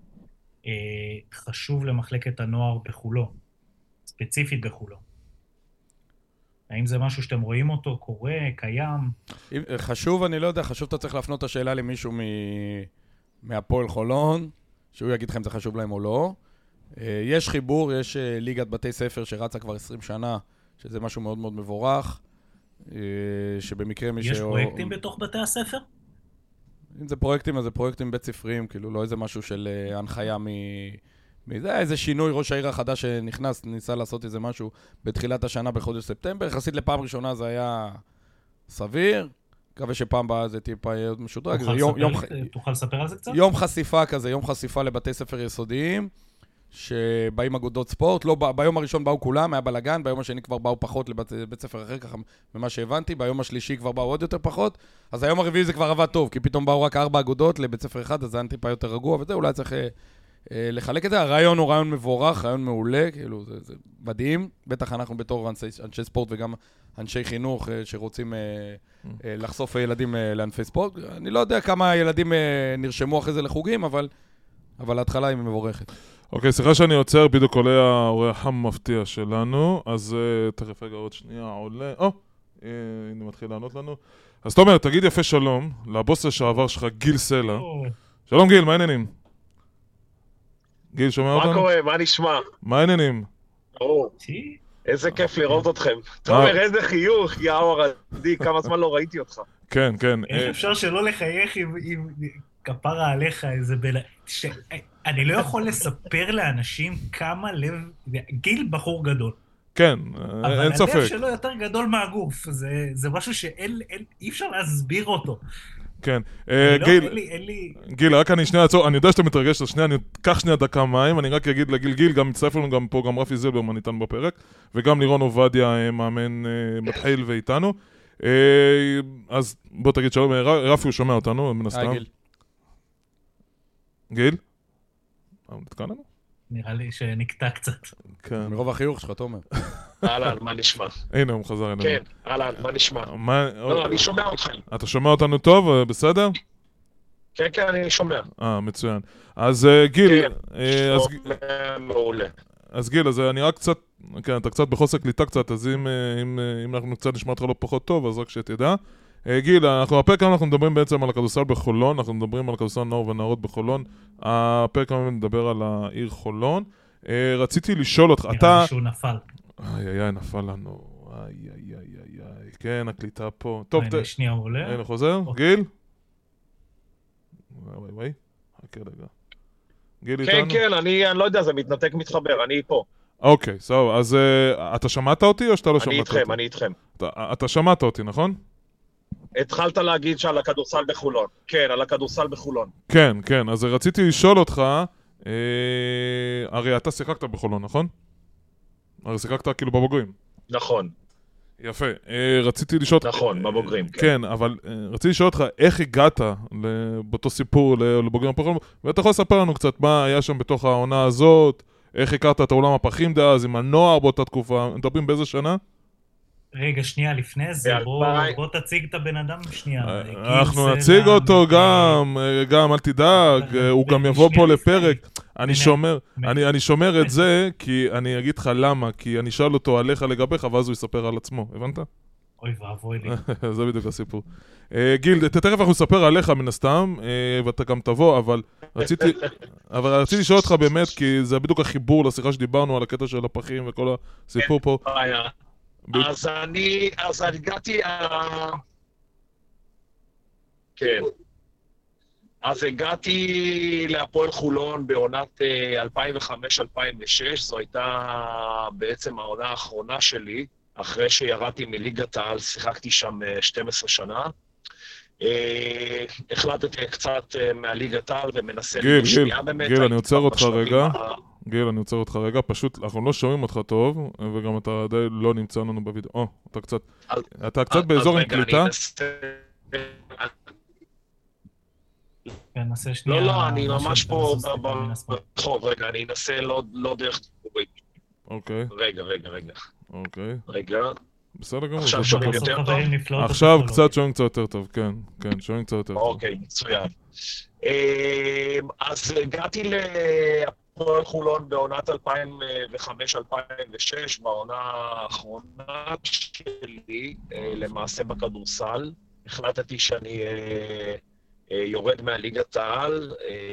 חשוב למחלקת הנוער בחולון, ספציפית בחולון. האם זה משהו שאתם רואים אותו, קורה, קיים? חשוב, אני לא יודע, חשוב אתה צריך להפנות את השאלה למישהו מ... מהפועל חולון, שהוא יגיד לכם זה חשוב להם או לא. יש חיבור, יש ליגת בתי ספר שרצה כבר עשרים שנה, שזה משהו מאוד מאוד מבורך, שבמקרה מי ש... יש פרויקטים בתוך בתי הספר? אם זה פרויקטים, אז זה פרויקטים בית ספריים, כאילו לא איזה משהו של הנחיה מ... זה איזה שינוי, ראש העיר החדש שנכנס, ניסה לעשות איזה משהו בתחילת השנה בחודש ספטמבר, יחסית לפעם ראשונה זה היה סביר, מקווה שפעם הבאה זה טיפה יהיה עוד משודרג. תוכל לספר על זה קצת? יום חשיפה כזה, יום חשיפה לבתי ספר יסודיים, שבאים אגודות ספורט, לא, ביום הראשון באו כולם, היה בלגן, ביום השני כבר באו פחות לבית ספר אחר, ככה ממה שהבנתי, ביום השלישי כבר באו עוד יותר פחות, אז היום הרביעי זה כבר עבד טוב, כי פתאום באו רק ארבע אגודות לבית ספר אחד, אז זה היה טיפה יותר רגוע, וזה אולי צריך לחלק את זה. הרעיון הוא רעיון מבורך, רעיון מעולה, כאילו זה, זה מדהים, בטח אנחנו בתור אנשי, אנשי ספורט וגם אנשי חינוך שרוצים לחשוף ילדים לענפי ספורט. אני לא יודע כמה ילדים נרשמו אחרי זה לחוגים, אבל, אבל ההתחלה היא מבורכת. אוקיי, סליחה שאני עוצר, בדיוק עולה האורח המפתיע שלנו, אז uh, תכף רגע עוד שנייה עולה, או, uh, הנה מתחיל לענות לנו. אז תומר, תגיד יפה שלום, לבוס לשעבר שלך, גיל סלע. Oh. שלום גיל, מה העניינים? גיל, שומע אותנו? מה קורה? מה נשמע? מה העניינים? או, איזה כיף לראות אתכם. תומר, איזה חיוך, יאו עדי, כמה זמן לא ראיתי אותך. כן, כן. איך אפשר שלא לחייך עם כפרה עליך, איזה בלה... אני לא יכול לספר לאנשים כמה לב... גיל בחור גדול. כן, אין ספק. אבל הלב שלו יותר גדול מהגוף. זה, זה משהו שאין, אין, אי אפשר להסביר אותו. כן. לא, גיל, אין לי, אין לי... גיל, רק אני שנייה עצור, אני יודע שאתה מתרגש, אז שנייה, אני אקח שנייה דקה מים, אני רק אגיד לגיל, גיל, גם מצטרף לנו גם פה, גם רפי זילברמן איתנו בפרק, וגם לירון עובדיה, מאמן מתחיל ואיתנו. אז בוא תגיד שלום, רפי הוא שומע אותנו, מן הסתם. גיל. גיל? הוא נתקע לנו? נראה לי שנקטע קצת. כן. מרוב החיוך שלך, תומר. אהלן, מה נשמע? הנה, הוא חזר אלינו. כן, אהלן, מה נשמע? לא, אני שומע אתכם. אתה שומע אותנו טוב? בסדר? כן, כן, אני שומע. אה, מצוין. אז גיל... כן, שומע מעולה. אז גיל, אז אני רק קצת... כן, אתה קצת בחוסר קליטה קצת, אז אם אנחנו קצת נשמע אותך לא פחות טוב, אז רק שתדע. גיל, אנחנו, הפרק היום אנחנו מדברים בעצם על הכדורסל בחולון, אנחנו מדברים על כדורסל נוער ונערות בחולון, הפרק היום מדבר על העיר חולון. רציתי לשאול אותך, אתה... נראה לי שהוא נפל. איי, איי, איי, נפל לנו. איי, איי, איי, איי, איי. כן, הקליטה פה. טוב, הנה, שנייה הוא עולה. הנה, חוזר. גיל? וואי, וואי. חכה רגע. גיל איתנו? כן, כן, אני לא יודע, זה מתנתק מתחבר, אני פה. אוקיי, סבבה. אז אתה שמעת אותי או שאתה לא שמעת אותי? אני איתכם, אני איתכם. אתה שמעת אותי, נכון? התחלת להגיד שעל הכדורסל בחולון. כן, על הכדורסל בחולון. כן, כן. אז רציתי לשאול אותך, הרי אתה שיחקת בחולון, נכון? הרי שיחקת כאילו בבוגרים. נכון. יפה. רציתי לשאול אותך... נכון, בבוגרים, כן. כן, אבל רציתי לשאול אותך, איך הגעת באותו סיפור לבוגרים בחולון, ואתה יכול לספר לנו קצת מה היה שם בתוך העונה הזאת, איך הכרת את העולם הפחים דאז, עם הנוער באותה תקופה, מדברים באיזה שנה? רגע, שנייה, לפני זה, בוא, בוא תציג את הבן אדם שנייה. אנחנו נציג אותו גם, גם, אל תדאג, הוא גם יבוא פה לפרק. אני שומר, אני, אני שומר את זה, כי אני אגיד לך למה, כי אני אשאל אותו עליך לגביך, ואז הוא יספר על עצמו, הבנת? אוי ואבוי לי. זה בדיוק הסיפור. גיל, תכף אנחנו נספר עליך מן הסתם, ואתה גם תבוא, אבל רציתי, אבל רציתי לשאול אותך באמת, כי זה בדיוק החיבור לשיחה שדיברנו על הקטע של הפחים וכל הסיפור פה. אז אני, אז הגעתי, כן. אז הגעתי להפועל חולון בעונת אלפיים וחמש אלפיים ושש, זו הייתה בעצם העונה האחרונה שלי, אחרי שירדתי מליגת העל, שיחקתי שם שתים עשרה שנה. החלטתי קצת מהליגת העל ומנסה... גיל, גיל, גיל, אני עוצר אותך רגע. גיל, אני עוצר אותך רגע, פשוט אנחנו לא שומעים אותך טוב, וגם אתה די לא נמצא לנו בווידאו. או, אתה קצת... אתה קצת באזור עם קליטה? לא, לא, אני ממש פה ברחוב, רגע, אני אנסה לא דרך דיבורית. אוקיי. רגע, רגע, רגע. אוקיי. רגע. בסדר גמור. עכשיו שומעים יותר טוב? עכשיו קצת שומעים קצת יותר טוב, כן. כן, שומעים קצת יותר טוב. אוקיי, מצוין. אז הגעתי להפועל חולון בעונת אלפיים וחמש אלפיים ושש, בעונה האחרונה שלי, למעשה בכדורסל. החלטתי שאני יורד מהליגת העל.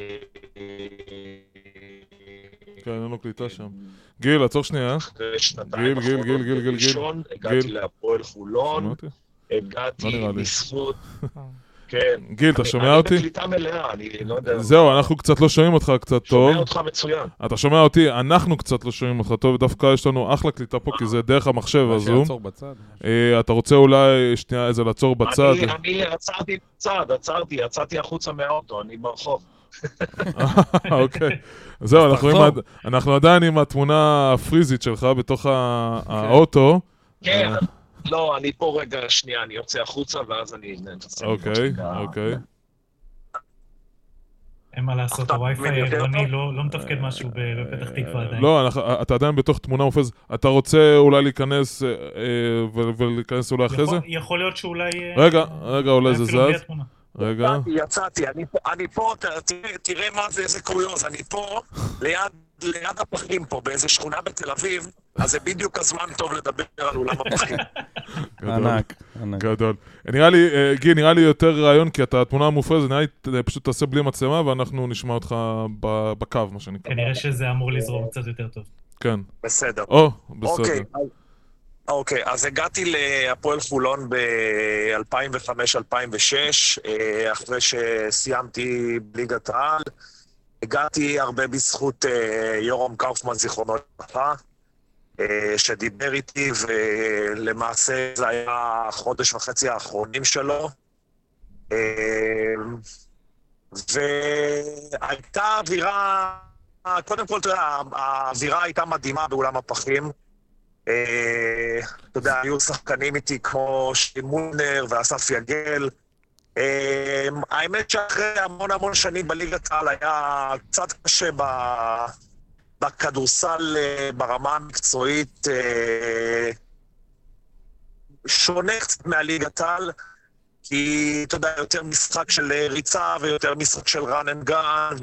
כן, אין לו קליטה שם. גיל, עצור שנייה. גיל, גיל, גיל, גיל, גיל, גיל. הגעתי להפועל חולון. הגעתי בזכות... כן. גיל, אתה שומע אותי? אני בקליטה מלאה, אני לא יודע. זהו, אנחנו קצת לא שומעים אותך קצת טוב. שומע אותך מצוין. אתה שומע אותי, אנחנו קצת לא שומעים אותך טוב, ודווקא יש לנו אחלה קליטה פה, כי זה דרך המחשב הזו. שיעצור בצד. אתה רוצה אולי שנייה איזה לעצור בצד? אני עצרתי בצד, עצרתי, יצאתי החוצה מהאוטו, אני ברחוב. אוקיי. זהו, אנחנו עדיין עם התמונה הפריזית שלך בתוך האוטו. כן. לא, אני פה רגע, שנייה, אני יוצא החוצה, ואז אני... אוקיי, אוקיי. אין מה לעשות, הווי-פיי העירוני לא מתפקד משהו בפתח תקווה עדיין. לא, אתה עדיין בתוך תמונה מופזת. אתה רוצה אולי להיכנס ולהיכנס אולי אחרי זה? יכול להיות שאולי... רגע, רגע, אולי זה זז. רגע. יצאתי, אני פה, תראה מה זה, איזה קוריוז, אני פה, ליד הפחים פה, באיזה שכונה בתל אביב, אז זה בדיוק הזמן טוב לדבר על אולם הפחים. ענק, ענק. גדול. נראה לי, גיל, נראה לי יותר רעיון, כי אתה התמונה המופרזת, נראה לי פשוט תעשה בלי מצלמה, ואנחנו נשמע אותך בקו, מה שנקרא. כנראה שזה אמור לזרום קצת יותר טוב. כן. בסדר. או, בסדר. אוקיי, אז הגעתי להפועל חולון ב-אלפיים וחמש אלפיים ושש, אחרי שסיימתי בליגת העל. הגעתי הרבה בזכות יורם קאופמן, זיכרונו לברכה, שדיבר איתי, ולמעשה זה היה חודש וחצי האחרונים שלו. והייתה אווירה, קודם כל, האווירה הייתה מדהימה באולם הפחים. אתה יודע, היו שחקנים איתי כמו שימונר ואסף יגל. האמת שאחרי המון המון שנים בליגת העל היה קצת קשה בכדורסל ברמה המקצועית, שונה קצת מהליגת העל, כי אתה יודע, יותר משחק של ריצה ויותר משחק של run and gun,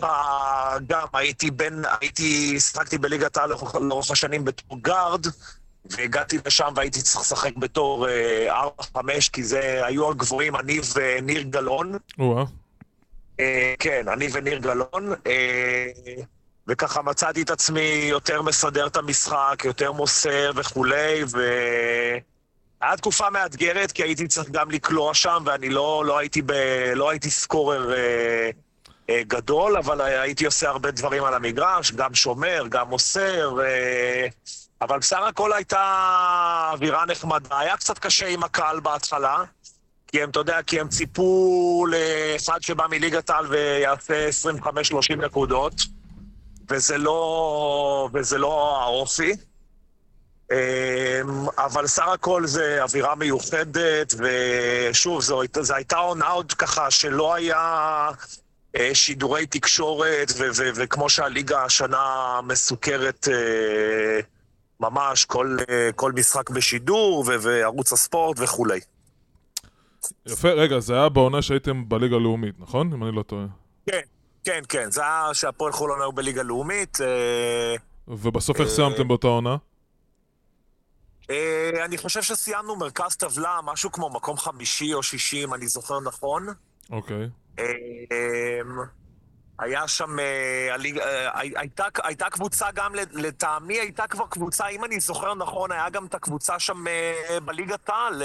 וככה גם הייתי בין, הייתי, שחקתי בליגת העל לאורך השנים בתור גארד, והגעתי לשם והייתי צריך לשחק בתור ארבע חמש, כי זה היו הגבוהים, אני וניר גלאון. או-אה. כן, אני וניר גלאון. וככה מצאתי את עצמי יותר מסדר את המשחק, יותר מוסר וכולי, והיה תקופה מאתגרת, כי הייתי צריך גם לקלוע שם, ואני לא, לא הייתי, ב... לא הייתי סקורר אה, אה, גדול, אבל הייתי עושה הרבה דברים על המגרש, גם שומר, גם מוסר, אה, אבל בסך הכל הייתה אווירה נחמדה. היה קצת קשה עם הקהל בהתחלה, כי הם, אתה יודע, כי הם ציפו לאחד שבא מליגת העל ויעשה עשרים וחמש שלושים נקודות, וזה לא, וזה לא האופי. אבל סך הכל זה אווירה מיוחדת, ושוב, זו, זו הייתה עונה עוד ככה שלא היה שידורי תקשורת, ו- ו- וכמו שהליגה השנה מסוכרת ממש, כל, כל משחק בשידור, ו- וערוץ הספורט וכולי. יפה, רגע, זה היה בעונה שהייתם בליגה הלאומית, נכון? אם אני לא טועה. כן. כן, כן, זה היה שהפועל חולון היו בליגה לאומית. ובסוף איך סיימתם באותה עונה? אני חושב שסיימנו מרכז טבלה, משהו כמו מקום חמישי או שישי, אם אני זוכר נכון. אוקיי. היה שם, הייתה קבוצה גם, לטעמי הייתה כבר קבוצה, אם אני זוכר נכון, היה גם את הקבוצה שם בליגת העל,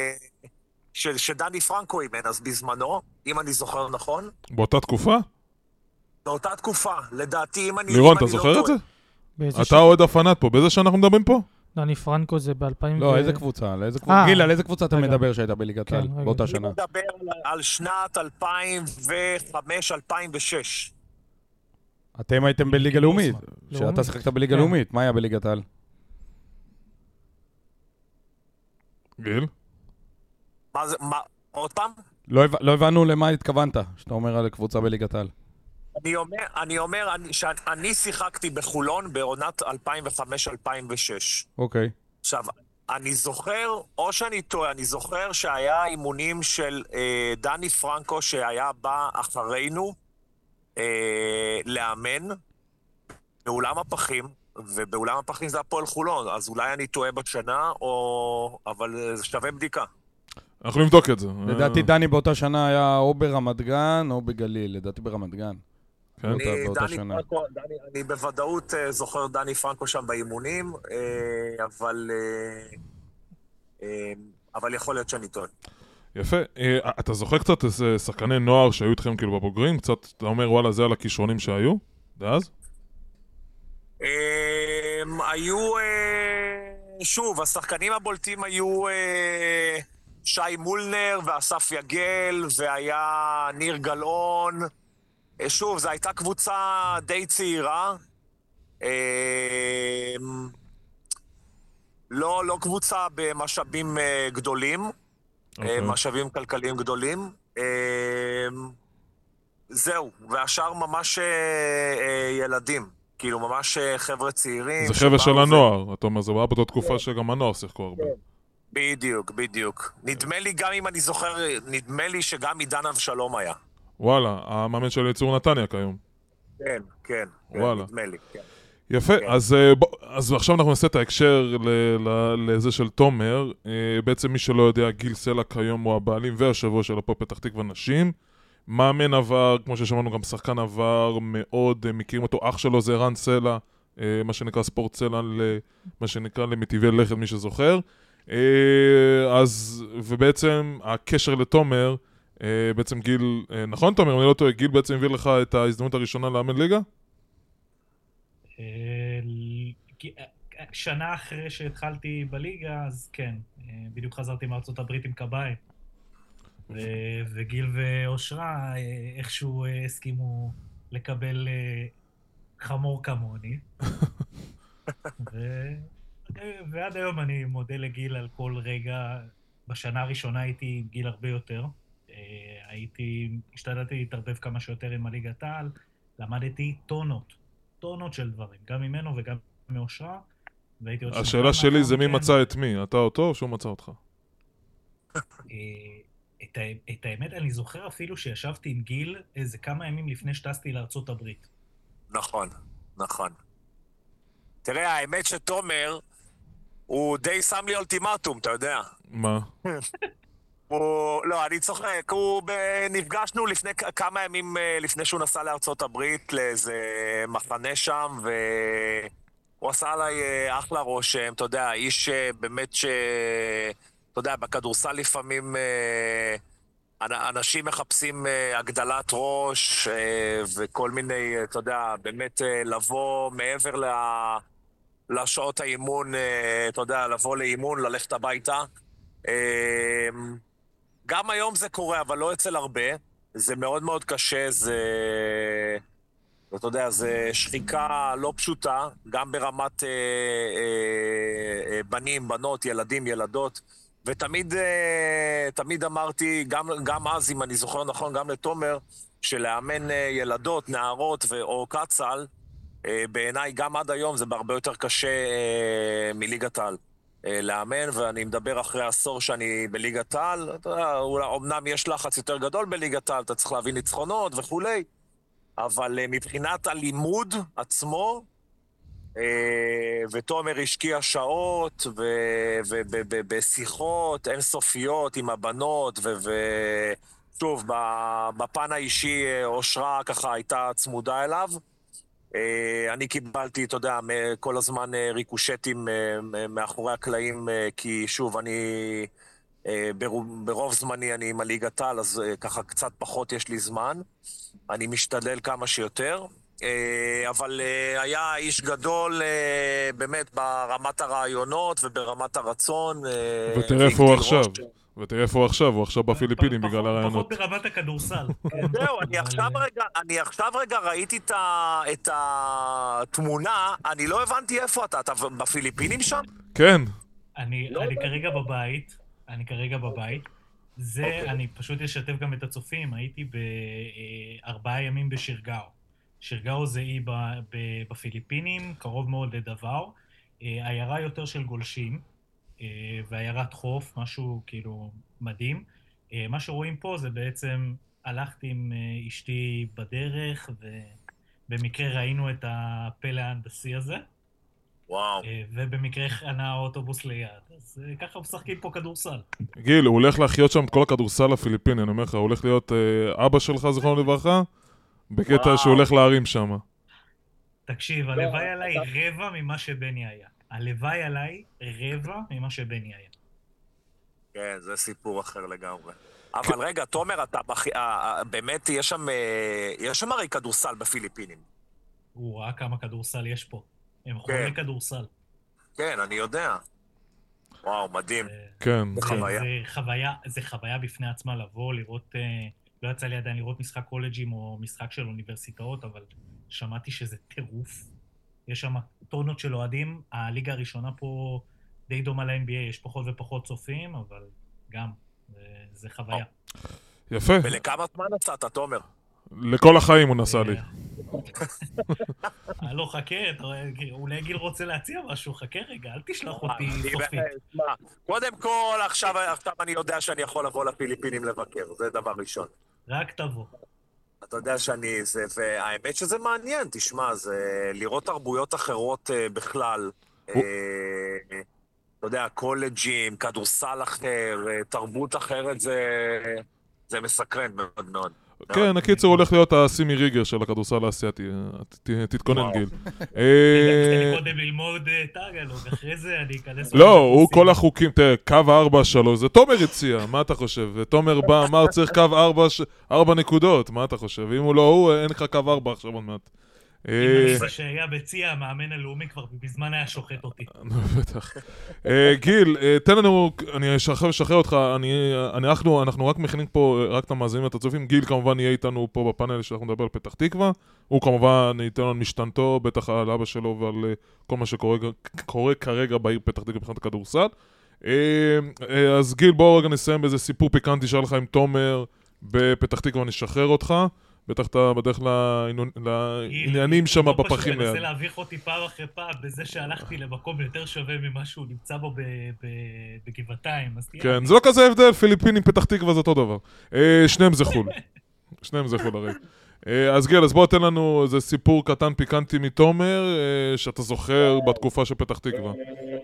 שדני פרנקו אימן אז בזמנו, אם אני זוכר נכון. באותה תקופה? באותה תקופה, לדעתי, אם אני... לירון, אתה זוכר את זה? אתה אוהד הפנאט פה, באיזה שנה אנחנו מדברים פה? דני פרנקו זה ב-אלפיים... לא, איזה קבוצה? גיל, על איזה קבוצה אתה מדבר שהייתה בליגת העל באותה שנה? אני מדבר על שנת אלפיים וחמש אלפיים ושש. אתם הייתם בליגה לאומית. שאתה שחקת בליגה לאומית, מה היה בליגת העל? גיל? מה זה, מה, עוד פעם? לא הבנו למה התכוונת, שאתה אומר על קבוצה בליגת העל. אני אומר, אני אומר שאני שיחקתי בחולון בעונת אלפיים וחמש אלפיים ושש. אוקיי. עכשיו, אני זוכר, או שאני טועה, אני זוכר שהיה אימונים של אה, דני פרנקו שהיה בא אחרינו אה, לאמן באולם הפחים, ובאולם הפחים זה הפועל חולון, אז אולי אני טועה בשנה, או... אבל זה שווה בדיקה. אנחנו נבדוק את זה. לדעתי דני באותה שנה היה או ברמת גן או בגליל, לדעתי ברמת גן. כן? אני, דני פרנקו, דני, אני בוודאות uh, זוכר דני פרנקו שם באימונים, uh, אבל, uh, uh, אבל יכול להיות שאני טועה. יפה. Uh, אתה זוכר קצת איזה שחקני נוער שהיו איתכם כאילו בבוגרים? קצת, אתה אומר, וואלה, זה על הכישרונים שהיו? דאז? Uh, היו, uh, שוב, השחקנים הבולטים היו uh, שי מולנר ואסף יגל, והיה ניר גלאון, שוב, זו הייתה קבוצה די צעירה, לא, לא קבוצה במשאבים גדולים, okay. משאבים כלכליים גדולים. זהו, והשאר ממש ילדים, כאילו ממש חבר'ה צעירים. זה חבר'ה של הנוער, אתה אומר, זה היה באותה תקופה שגם הנוער שיחקו הרבה. בדיוק, בדיוק. נדמה לי גם אם אני זוכר, נדמה לי שגם עידן אבשלום היה. וואלה, המאמן של יצור נתניה כיום. כן, כן, וואלה. נדמה לי, כן. יפה, כן. אז, אז עכשיו אנחנו נעשה את ההקשר לזה של תומר. בעצם מי שלא יודע, גיל סלע כיום הוא הבעלים והשבוע של הפועל פתח תקווה נשים. מאמן עבר, כמו ששמענו גם שחקן עבר מאוד, מכירים אותו, אח שלו זה ערן סלע, מה שנקרא ספורט סלע, מה שנקרא למטיבי לכת, מי שזוכר. אז, ובעצם הקשר לתומר, בעצם גיל, נכון תומר, אני לא טועה, גיל בעצם הביא לך את ההזדמנות הראשונה לאמן ליגה? שנה אחרי שהתחלתי בליגה, אז כן, בדיוק חזרתי מארצות הברית עם קביים. וגיל ואושרה איכשהו הסכימו לקבל חמור כמוני. ועד היום אני מודה לגיל על כל רגע. בשנה הראשונה הייתי עם גיל הרבה יותר. הייתי, השתדלתי להתערבב כמה שיותר עם הליגת העל, למדתי טונות, טונות של דברים, גם ממנו וגם מאושרה. השאלה שלי זה מי מצא את מי, אתה אותו או שהוא מצא אותך? את, את האמת, אני זוכר אפילו שישבתי עם גיל איזה כמה ימים לפני שטסתי לארצות הברית. נכון, נכון. תראה, האמת שתומר, הוא די שם לי אולטימטום, אתה יודע. מה? הוא, לא, אני צוחק, הוא, ב... נפגשנו לפני כמה ימים לפני שהוא נסע לארצות הברית לאיזה מחנה שם, והוא עשה עליי אחלה רושם, אתה יודע, איש באמת ש... אתה יודע, בכדורסל לפעמים אנשים מחפשים הגדלת ראש וכל מיני, אתה יודע, באמת לבוא מעבר ל... לשעות האימון, אתה יודע, לבוא לאימון, ללכת הביתה. גם היום זה קורה, אבל לא אצל הרבה. זה מאוד מאוד קשה, זה... אתה יודע, זה שחיקה לא פשוטה, גם ברמת אה, אה, בנים, בנות, ילדים, ילדות. ותמיד אה, תמיד אמרתי, גם, גם אז, אם אני זוכר נכון, גם לתומר, שלאמן אה, ילדות, נערות ו- או קצל, אה, בעיניי גם עד היום זה בהרבה יותר קשה אה, מליגת העל. לאמן, ואני מדבר אחרי עשור שאני בליגת העל, אתה יודע, אומנם יש לחץ יותר גדול בליגת העל, אתה צריך להביא ניצחונות וכולי, אבל מבחינת הלימוד עצמו, ותומר השקיע שעות, ובשיחות אינסופיות עם הבנות, ושוב, בפן האישי אושרה ככה הייתה צמודה אליו, אני קיבלתי, אתה יודע, כל הזמן ריקושטים מאחורי הקלעים, כי שוב, אני, ברוב זמני אני עם הליגת העל, אז ככה קצת פחות יש לי זמן. אני משתדל כמה שיותר, אבל היה איש גדול באמת ברמת הרעיונות וברמת הרצון. ותראה איפה הוא עכשיו. ותראה איפה הוא עכשיו, הוא עכשיו בפיליפינים בגלל הרעיונות. פחות ברמת הכדורסל. זהו, אני עכשיו רגע ראיתי את התמונה, אני לא הבנתי איפה אתה, אתה בפיליפינים שם? כן. אני כרגע בבית, אני כרגע בבית. זה, אני פשוט אשתף גם את הצופים, הייתי בארבעה ימים בשירגאו. שירגאו זה אי בפיליפינים, קרוב מאוד לדבר. עיירה יותר של גולשים. ועיירת חוף, משהו כאילו מדהים. מה שרואים פה זה בעצם, הלכתי עם אשתי בדרך, ובמקרה ראינו את הפלא ההנדסי הזה. וואו. ובמקרה חנה האוטובוס ליד. אז ככה משחקים פה כדורסל. גיל, הוא הולך להחיות שם את כל הכדורסל הפיליפיני, אני אומר לך, הוא הולך להיות אבא שלך, זכרונו לברכה, בקטע שהוא הולך להרים שם. תקשיב, הלוואי עליי רבע ממה שבני היה. הלוואי עליי רבע ממה שבני היה. כן, זה סיפור אחר לגמרי. אבל רגע, תומר, אתה באמת, יש שם, יש שם הרי כדורסל בפיליפינים. הוא ראה כמה כדורסל יש פה. הם חולי כדורסל. כן, אני יודע. וואו, מדהים. כן. זה חוויה בפני עצמה לבוא, לראות, לא יצא לי עדיין לראות משחק קולג'ים או משחק של אוניברסיטאות, אבל שמעתי שזה טירוף. יש שם טונות של אוהדים, הליגה הראשונה פה די דומה ל-אן בי איי, יש פחות ופחות צופים, אבל גם, זה חוויה. יפה. ולכמה זמן נסעת, תומר? לכל החיים הוא נסע לי. לא, חכה, אולי גיל רוצה להציע משהו, חכה רגע, אל תשלח אותי סופית. קודם כל, עכשיו אני יודע שאני יכול לבוא לפיליפינים לבקר, זה דבר ראשון. רק תבוא. אתה יודע שאני, זה, והאמת שזה מעניין, תשמע, זה לראות תרבויות אחרות בכלל, אתה יודע, קולג'ים, כדורסל אחר, תרבות אחרת, זה מסקרן מאוד מאוד. כן, הקיצור הולך להיות הסימי ריגר של הכדורסל האסייתי, תתכונן גיל. אני קודם ללמוד טאגלוג, אחרי זה אני אכנס... לא, הוא כל החוקים, תראה, קו ארבע שלוש, זה תומר הציע, מה אתה חושב? ותומר בא, אמר צריך קו ארבע נקודות, מה אתה חושב? אם הוא לא הוא, אין לך קו ארבע עכשיו עוד מעט. אם זה שהיה בציע, המאמן הלאומי כבר בזמן היה שוחט אותי. בטח. גיל, תן לנו, אני אשחרר אותך, אנחנו רק מכינים פה רק את המאזינים ואת הצופים, גיל כמובן יהיה איתנו פה בפאנל שאנחנו נדבר על פתח תקווה, הוא כמובן ייתן לנו משתנתו, בטח על אבא שלו ועל כל מה שקורה כרגע בעיר פתח תקווה מבחינת הכדורסל. אז גיל, בואו רגע נסיים באיזה סיפור פיקנטי שהיה לך עם תומר בפתח תקווה, נשחרר אותך. בטח אתה בדרך לעניינים שם בפחים ליד. אני מנסה להביך אותי פעם אחרי פעם בזה שהלכתי למקום יותר שווה ממה שהוא נמצא בו בגבעתיים. כן, זה לא כזה הבדל, פיליפינים, פתח תקווה זה אותו דבר. שניהם זה חול. שניהם זה חול הרי. אז גיל, אז בוא תן לנו איזה סיפור קטן פיקנטי מתומר, שאתה זוכר בתקופה של פתח תקווה.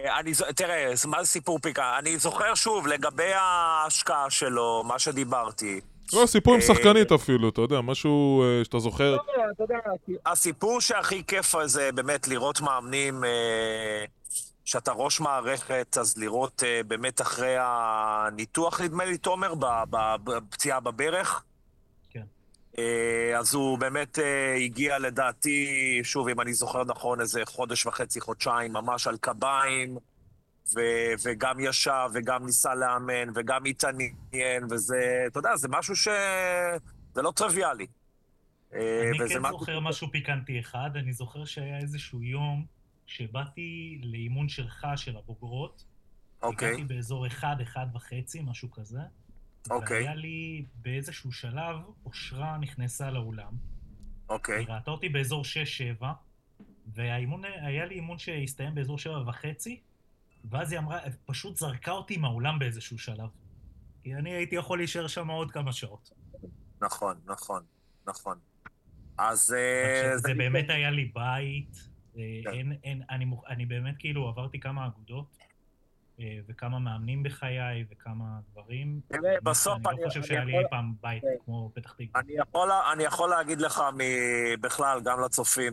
אני, תראה, מה זה סיפור פיקה? אני זוכר שוב, לגבי ההשקעה שלו, מה שדיברתי. לא, סיפור עם שחקנית אפילו, אתה יודע, משהו שאתה זוכר. לא, אתה יודע, הסיפור שהכי כיף זה באמת לראות מאמנים, שאתה ראש מערכת, אז לראות באמת אחרי הניתוח, נדמה לי, תומר, בפציעה בברך. כן. אז הוא באמת הגיע לדעתי, שוב, אם אני זוכר נכון, איזה חודש וחצי, חודשיים, ממש על קביים, ו- וגם ישב, וגם ניסה לאמן, וגם התעניין, וזה, אתה יודע, זה משהו ש... זה לא טריוויאלי. אני כן זוכר משהו פיקנטי אחד, אני זוכר שהיה איזשהו יום שבאתי לאימון שלך של הבוגרות, הגעתי באזור אחד, אחד וחצי, משהו כזה, והיה לי באיזשהו שלב, אושרה נכנסה לאולם, היא ראתה אותי באזור שש שבע, והיה לי אימון שהסתיים באזור שבע וחצי, ואז היא אמרה, פשוט זרקה אותי מהאולם באיזשהו שלב. כי אני הייתי יכול להישאר שם עוד כמה שעות. נכון, נכון, נכון. אז... זה באמת היה לי בית, אני באמת כאילו עברתי כמה אגודות, וכמה מאמנים בחיי, וכמה דברים. בסוף אני לא חושב שהיה לי אי פעם בית כמו פתח תקווה. אני יכול להגיד לך בכלל, גם לצופים,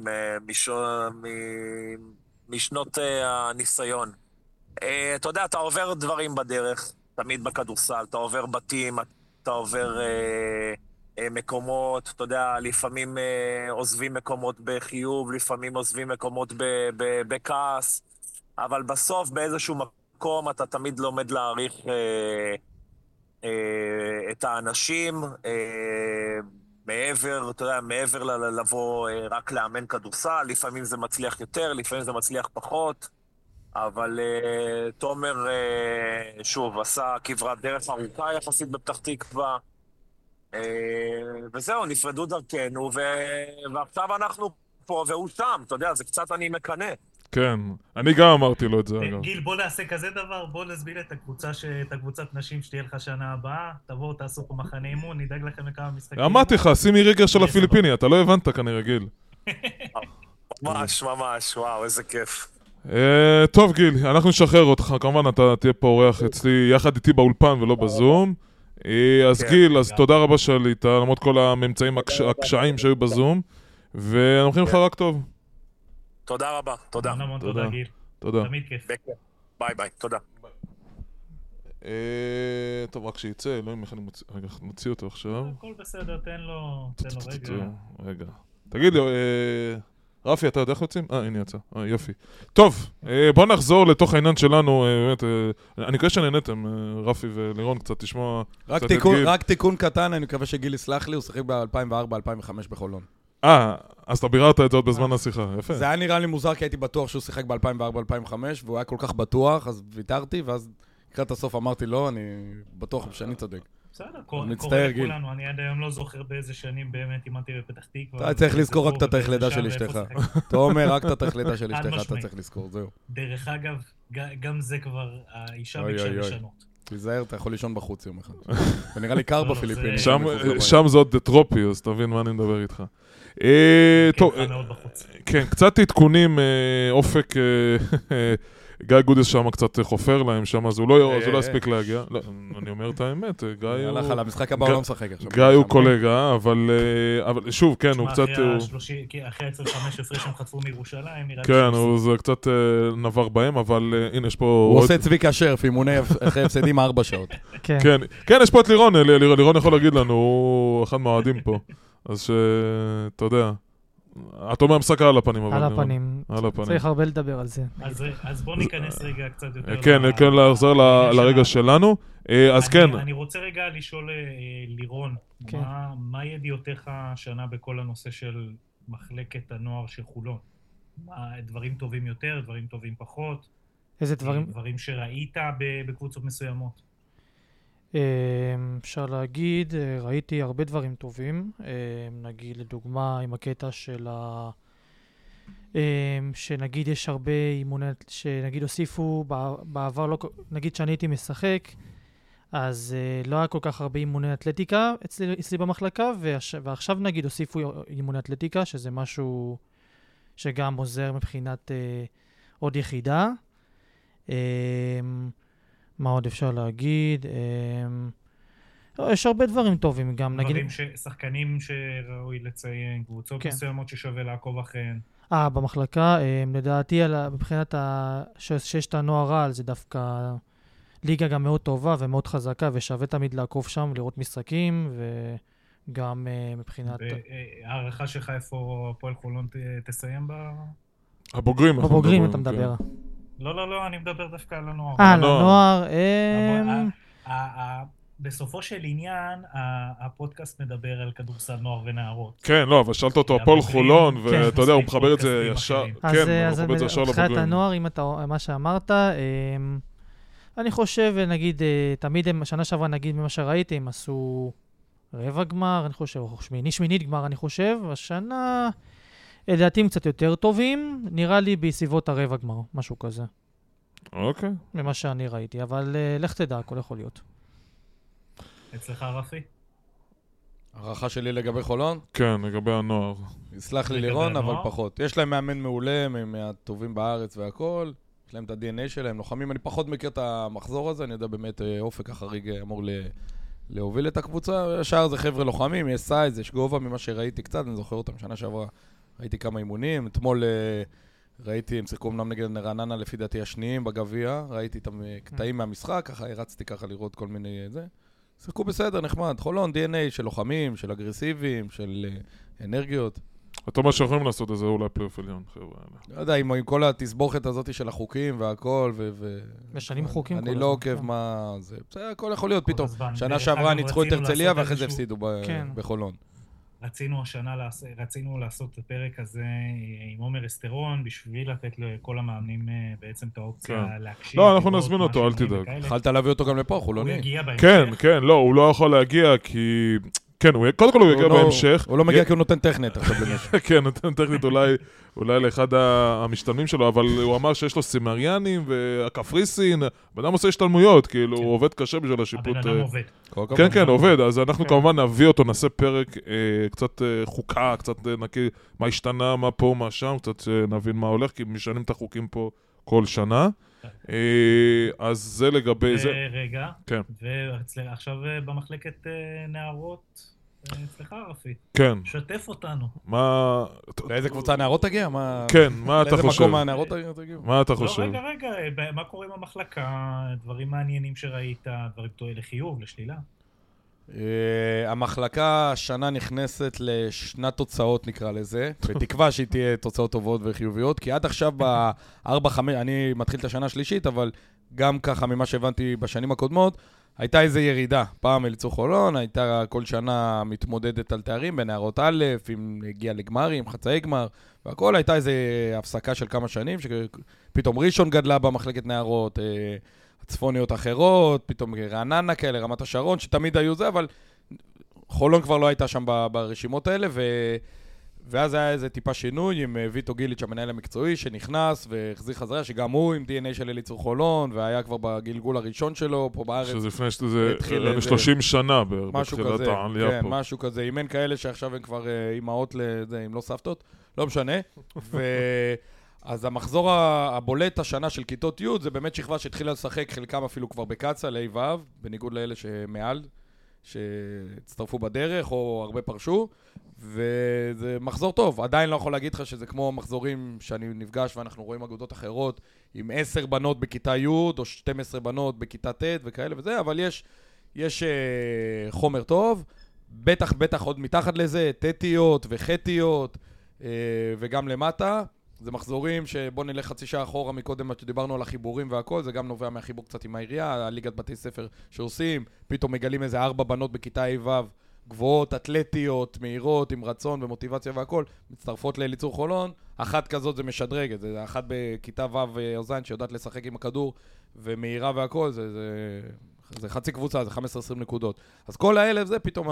משנות הניסיון. אתה יודע, אתה עובר דברים בדרך, תמיד בכדורסל, אתה עובר בתים, אתה עובר מקומות, אתה יודע, לפעמים עוזבים מקומות בחיוב, לפעמים עוזבים מקומות בכעס, אבל בסוף באיזשהו מקום אתה תמיד לומד להעריך את האנשים, מעבר, אתה יודע, מעבר לבוא רק לאמן כדורסל, לפעמים זה מצליח יותר, לפעמים זה מצליח פחות, אבל uh, תומר, uh, שוב, עשה כברת דרך ארוכה יחסית בפתח תקווה, uh, וזהו, נפרדו דרכנו, ו... ועכשיו אנחנו פה והוא שם, אתה יודע, זה קצת אני מקנה. כן, אני גם אמרתי לו את זה, אגב. גיל, בוא נעשה כזה דבר, בוא נסביר את הקבוצה, ש... את הקבוצת נשים שתהיה לך שנה הבאה, תבואו, תעשו פה מחנה אימון, נדאג לכם לכמה משחקים. אמרתי לך, שימי ריגר של הפיליפיני, אתה לא הבנת כנראה, גיל. ממש, ממש, וואו, איזה כיף. טוב גיל, אנחנו נשחרר אותך, כמובן אתה תהיה פה אורח אצלי יחד איתי באולפן ולא בזום. אז גיל, אז תודה רבה שעלית, למרות כל הממצאים הקשיים שהיו בזום, ואנחנו חושבים לך רק טוב. תודה רבה, תודה. תודה גיל. תודה. תמיד כיף. ביי ביי, תודה. טוב, רק שיצא, לא איך אני מוציא אותו עכשיו. הכל בסדר, תן לו רגע. רגע. תגיד לי, רפי, אתה יודע איך יוצאים? אה, הנה יצא. אה, יופי. טוב, בואו נחזור לתוך העניין שלנו, באמת, אני מקווה שנהנתם, רפי ולירון, קצת תשמוע... רק תיקון קטן, אני מקווה שגיל יסלח לי, הוא שיחק ב-אלפיים וארבע אלפיים וחמש בחולון. אה, אז אתה ביררת את זה עוד בזמן השיחה, יפה. זה היה נראה לי מוזר, כי הייתי בטוח שהוא שיחק ב-אלפיים וארבע אלפיים וחמש, והוא היה כל כך בטוח, אז ויתרתי, ואז לקראת הסוף אמרתי לו, אני בטוח שאני צודק. בסדר, קורה לכולנו, אני עד היום לא זוכר באיזה שנים באמת אימנתי בפתח תקווה. אתה צריך לזכור רק את התאריך לידה של אשתך. תומר, רק את התאריך לידה של אשתך, אתה צריך לזכור, זהו. דרך אגב, גם זה כבר האישה ביקשה לשנות. תיזהר, אתה יכול לישון בחוץ יום אחד. ונראה לי קר בפיליפינים. שם זה עוד דטרופי, אז תבין מה אני מדבר איתך. כן, קצת עדכונים, אופק... גיא גודס שם קצת חופר להם שם, אז הוא לא יספיק להגיע. אני אומר את האמת, גיא הוא... הלך על המשחק הבא, הוא לא משחק עכשיו. גיא הוא קולגה, אבל שוב, כן, הוא קצת... אחרי עשר חמש עשרה שהם חטפו מירושלים, נראה לי... כן, הוא קצת נבר בהם, אבל הנה, יש פה... הוא עושה צביקה שרף, אימוני אחרי הפסדים ארבע שעות. כן, יש פה את לירון, לירון יכול להגיד לנו, הוא אחד מהאוהדים פה. אז שאתה יודע... אתה אומר משחקה על הפנים. על הפנים. צריך הרבה לדבר על זה. אז בוא ניכנס רגע קצת יותר... כן, כן, לחזור לרגע שלנו. אז כן. אני רוצה רגע לשאול לירון, מה ידיעותיך השנה בכל הנושא של מחלקת הנוער של חולון? דברים טובים יותר, דברים טובים פחות? איזה דברים? דברים שראית בקבוצות מסוימות? אפשר להגיד, ראיתי הרבה דברים טובים, נגיד לדוגמה עם הקטע של ה... שנגיד יש הרבה אימוני, שנגיד הוסיפו בעבר, לא... נגיד שאני הייתי משחק, אז לא היה כל כך הרבה אימוני אתלטיקה אצלי, אצלי במחלקה, ועש... ועכשיו נגיד הוסיפו אימוני אתלטיקה, שזה משהו שגם עוזר מבחינת עוד יחידה. מה עוד אפשר להגיד? יש הרבה דברים טובים גם, נגיד... דברים ששחקנים שראוי לציין, קבוצות מסוימות ששווה לעקוב אחריהן. אה, במחלקה, לדעתי, מבחינת ששת הנוער רעל, זה דווקא ליגה גם מאוד טובה ומאוד חזקה, ושווה תמיד לעקוב שם, לראות משחקים, וגם מבחינת... הערכה שלך איפה הפועל חולון תסיים ב... הבוגרים. בבוגרים אתה מדבר. לא, לא, לא, אני מדבר דווקא על הנוער. אה, על הנוער. בסופו של עניין, הפודקאסט מדבר על כדורסל נוער ונערות. כן, לא, אבל שאלת אותו הפועל חולון, ואתה יודע, הוא מחבר את זה ישר. כן, הוא מחבר את זה ישר לבוגרים. אז מבחינת הנוער, אם אתה, מה שאמרת, אני חושב, נגיד, תמיד שנה שעברה, נגיד, ממה שראיתי, הם עשו רבע גמר, אני חושב, שמיני, שמינית גמר, אני חושב, השנה... לדעתים קצת יותר טובים, נראה לי בסביבות הרבע גמר, משהו כזה. אוקיי. ממה שאני ראיתי, אבל uh, לך תדע, הכל יכול להיות. אצלך רפי? הערכה שלי לגבי חולון? כן, לגבי הנוער. יסלח לי לירון, אבל פחות. יש להם מאמן מעולה, הם מהטובים בארץ והכל, יש להם את ה-די אן איי שלהם, לוחמים, אני פחות מכיר את המחזור הזה, אני יודע באמת אופק החריג אמור ל... להוביל את הקבוצה, השאר זה חבר'ה לוחמים, יש סייז, יש גובה ממה שראיתי קצת, אני זוכר אותם שנה שעברה. ראיתי כמה אימונים, אתמול ראיתי, הם שיחקו אמנם נגד רעננה לפי דעתי השניים בגביע, ראיתי את הקטעים מהמשחק, ככה הרצתי ככה לראות כל מיני זה. שיחקו בסדר, נחמד, חולון, די אן איי של לוחמים, של אגרסיביים, של אנרגיות. אתה אומר שיכולים לעשות את זה אולי פלייאוף עליון, חבר'ה. לא יודע, עם כל התסבוכת הזאת של החוקים והכל, ו... משנים חוקים כל הזמן. אני לא עוקב מה זה, זה הכל יכול להיות פתאום. שנה שעברה ניצחו את הרצליה ואחרי זה הפסידו בחולון. רצינו השנה, רצינו לעשות את הפרק הזה עם עומר אסטרון, בשביל לתת לכל המאמנים בעצם את האופציה להקשיב. לא, אנחנו נזמין אותו, אל תדאג. התחלת להביא אותו גם לפה, חולוני. הוא יגיע בהמשך. כן, כן, לא, הוא לא יכול להגיע כי... כן, קודם כל הוא יגיע בהמשך. הוא לא מגיע כי הוא נותן טכנית עכשיו למישהו. כן, נותן טכנית אולי לאחד המשתלמים שלו, אבל הוא אמר שיש לו סימריאנים והקפריסין, בן אדם עושה השתלמויות, כאילו הוא עובד קשה בשביל השיפוט. הבן אדם עובד. כן, כן, עובד, אז אנחנו כמובן נביא אותו, נעשה פרק קצת חוקה, קצת נקי, מה השתנה, מה פה, מה שם, קצת נבין מה הולך, כי משנים את החוקים פה כל שנה. אז זה לגבי זה. רגע, כן. ועכשיו במחלקת נערות, אצלך רפי. כן. שתף אותנו. מה... לאיזה קבוצה נערות תגיע? כן, מה אתה חושב? לאיזה מקום הנערות תגיע? מה אתה חושב? לא, רגע, רגע, מה קורה עם המחלקה? דברים מעניינים שראית, דברים לחיוב, לשלילה? המחלקה השנה נכנסת לשנת תוצאות נקרא לזה, בתקווה שהיא תהיה תוצאות טובות וחיוביות, כי עד עכשיו ב-ארבע חמש, אני מתחיל את השנה השלישית, אבל גם ככה ממה שהבנתי בשנים הקודמות, הייתה איזו ירידה. פעם אליצור חולון, הייתה כל שנה מתמודדת על תארים בנערות א', אם הגיעה לגמרים, חצאי גמר, והכל הייתה איזו הפסקה של כמה שנים, שפתאום ראשון גדלה במחלקת נערות, צפוניות אחרות, פתאום רעננה כאלה, רמת השרון, שתמיד היו זה, אבל חולון כבר לא הייתה שם ברשימות האלה, ו... ואז היה איזה טיפה שינוי עם ויטו גיליץ' המנהל המקצועי שנכנס והחזיר חזרה, שגם הוא עם די אן איי של אליצור חולון, והיה כבר בגלגול הראשון שלו פה בארץ. שזה לפני שזה שלושים שנה בתחילת העלייה כן, פה. משהו כזה, אם אין כאלה שעכשיו הם כבר אימהות לזה, אם לא סבתות, לא משנה. ו... אז המחזור הבולט השנה של כיתות י' זה באמת שכבה שהתחילה לשחק, חלקם אפילו כבר בקצה, לאי ו', בניגוד לאלה שמעל, שהצטרפו בדרך או הרבה פרשו, וזה מחזור טוב. עדיין לא יכול להגיד לך שזה כמו מחזורים שאני נפגש ואנחנו רואים אגודות אחרות עם עשר בנות בכיתה י' או שתים עשרה בנות בכיתה ט' וכאלה וזה, אבל יש, יש uh, חומר טוב, בטח בטח עוד מתחת לזה, טטיות וחטיות uh, וגם למטה. זה מחזורים שבוא נלך חצי שעה אחורה מקודם שדיברנו על החיבורים והכל, זה גם נובע מהחיבור קצת עם העירייה, הליגת בתי ספר שעושים, פתאום מגלים איזה ארבע בנות בכיתה א' ו' גבוהות, אתלטיות, מהירות, עם רצון ומוטיבציה והכל, מצטרפות לאליצור חולון, אחת כזאת זה משדרגת, זה אחת בכיתה ו' אוזן שיודעת לשחק עם הכדור ומהירה והכל, זה, זה, זה חצי קבוצה, זה חמש עשרה עשרים נקודות. אז כל האלף זה פתאום,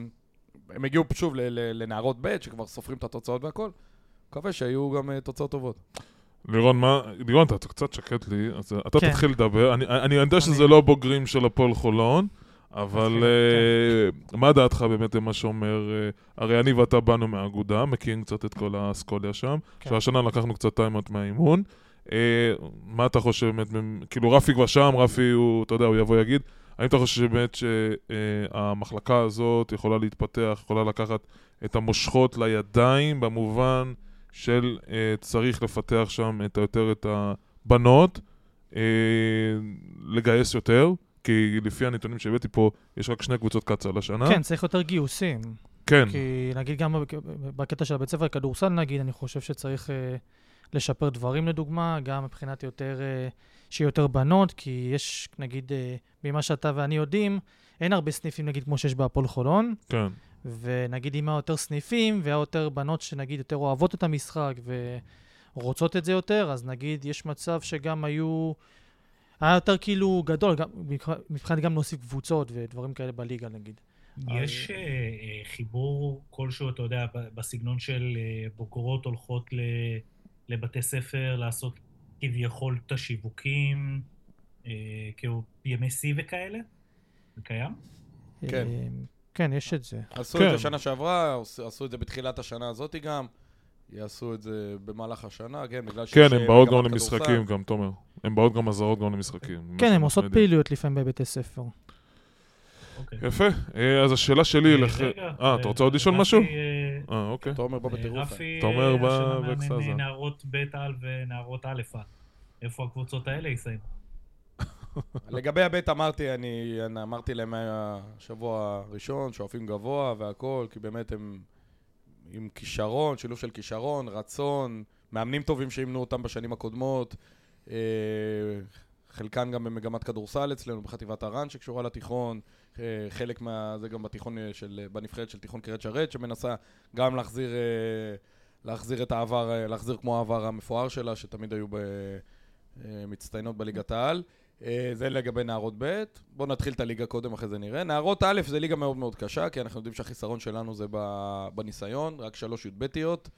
הם הגיעו שוב לנערות ב' שכבר סופרים את התוצאות והכל. מקווה שהיו גם תוצאות טובות. לירון, מה, לירון, אתה קצת שקט לי, אז אתה תתחיל לדבר. אני, אני יודע שזה לא בוגרים של הפועל חולון, אבל מה דעתך באמת מה שאומר, הרי אני ואתה באנו מהאגודה, מכירים קצת את כל האסכוליה שם, שהשנה לקחנו קצת טיימות מהאימון. מה אתה חושב באמת, כאילו רפי כבר שם, רפי הוא, אתה יודע, הוא יבוא יגיד, האם אתה חושב באמת שהמחלקה הזאת יכולה להתפתח, יכולה לקחת את המושכות לידיים, במובן של צריך לפתח שם יותר את הבנות, לגייס יותר, כי לפי הנתונים שהבאתי פה, יש רק שני קבוצות קצה לשנה. כן, צריך יותר גיוסים. כן. כי נגיד גם בקטע של הבית ספר כדורסל, נגיד, אני חושב שצריך לשפר דברים לדוגמה, גם מבחינת יותר, שיהיה יותר בנות, כי יש, נגיד, במה שאתה ואני יודעים, אין הרבה סניפים, נגיד, כמו שיש בהפועל חולון. כן. ונגיד, אם היה יותר סניפים, והיה יותר בנות שנגיד יותר אוהבות את המשחק, ורוצות את זה יותר, אז נגיד, יש מצב שגם היו, היה יותר כאילו גדול, גם, מבחינת גם להוסיף קבוצות ודברים כאלה בליגה, נגיד. יש חיבור כלשהו, אתה יודע, בסגנון של בוגרות הולכות לבתי ספר, לעשות כביכול את השיווקים, כאילו ימי סי וכאלה? זה קיים? כן. כן, יש את זה. עשו את זה שנה שעברה, עשו את זה בתחילת השנה הזאת גם, יעשו את זה במהלך השנה, כן, בגלל שיש... כן, הם באות גם למשחקים, גם תומר. הם באות גם עזרות גם למשחקים. כן, הם עושות פעילויות לפעמים בבתי ספר. יפה, אז השאלה שלי לך... אה, אתה רוצה עוד לשאול משהו? אה, אוקיי. תומר בא בטירוף. רפי, תומר בא באקסטזה. השנה מאמן נערות בית על ונערות א', איפה הקבוצות האלה יסיים? לגבי הבית אמרתי, אני אמרתי להם השבוע הראשון, שואפים גבוה והכל, כי באמת הם עם כישרון, שילוב של כישרון, רצון, מאמנים טובים שאימנו אותם בשנים הקודמות, חלקן גם במגמת כדורסל אצלנו, בחטיבת הרן שקשורה לתיכון, חלק מה... זה גם בתיכון של... בנבחרת של תיכון קריית שרת, שמנסה גם להחזיר, להחזיר את העבר, להחזיר כמו העבר המפואר שלה, שתמיד היו מצטיינות בליגת העל. זה לגבי נערות ב'. בואו נתחיל את הליגה קודם, אחרי זה נראה. נערות א' זה ליגה מאוד מאוד קשה, כי אנחנו יודעים שהחיסרון שלנו זה בניסיון, רק שלוש י' ב'יות,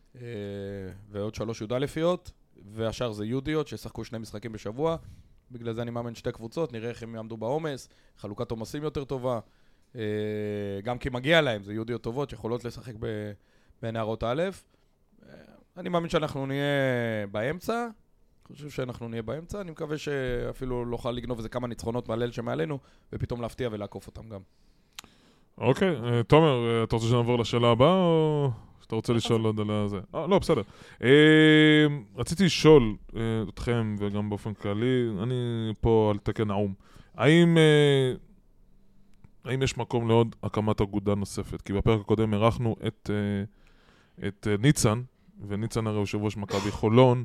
ועוד שלוש י' א'-יות, והשאר זה יודיות, ששחקו שני משחקים בשבוע. בגלל זה אני מאמן שתי קבוצות, נראה איך הם יעמדו בעומס, חלוקת עומסים יותר טובה, גם כי מגיע להם, זה יודיות טובות שיכולות לשחק בנערות א'. אני מאמין שאנחנו נהיה באמצע, אני חושב שאנחנו נהיה באמצע, אני מקווה שאפילו לא חייב לגנוב איזה כמה ניצחונות מהליל שמעלינו, ופתאום להפתיע ולעקוף אותם גם. אוקיי, תומר, אתה רוצה שנעבור לשאלה הבאה, או שאתה רוצה לשאול עוד על זה? אה, לא, בסדר. רציתי לשאול אתכם, וגם באופן כללי, אני פה על תקן האום. האם האם יש מקום לעוד הקמת אגודה נוספת? כי בפרק הקודם ערכנו את את ניצן, וניצן הרי יושב ראש מכבי חולון,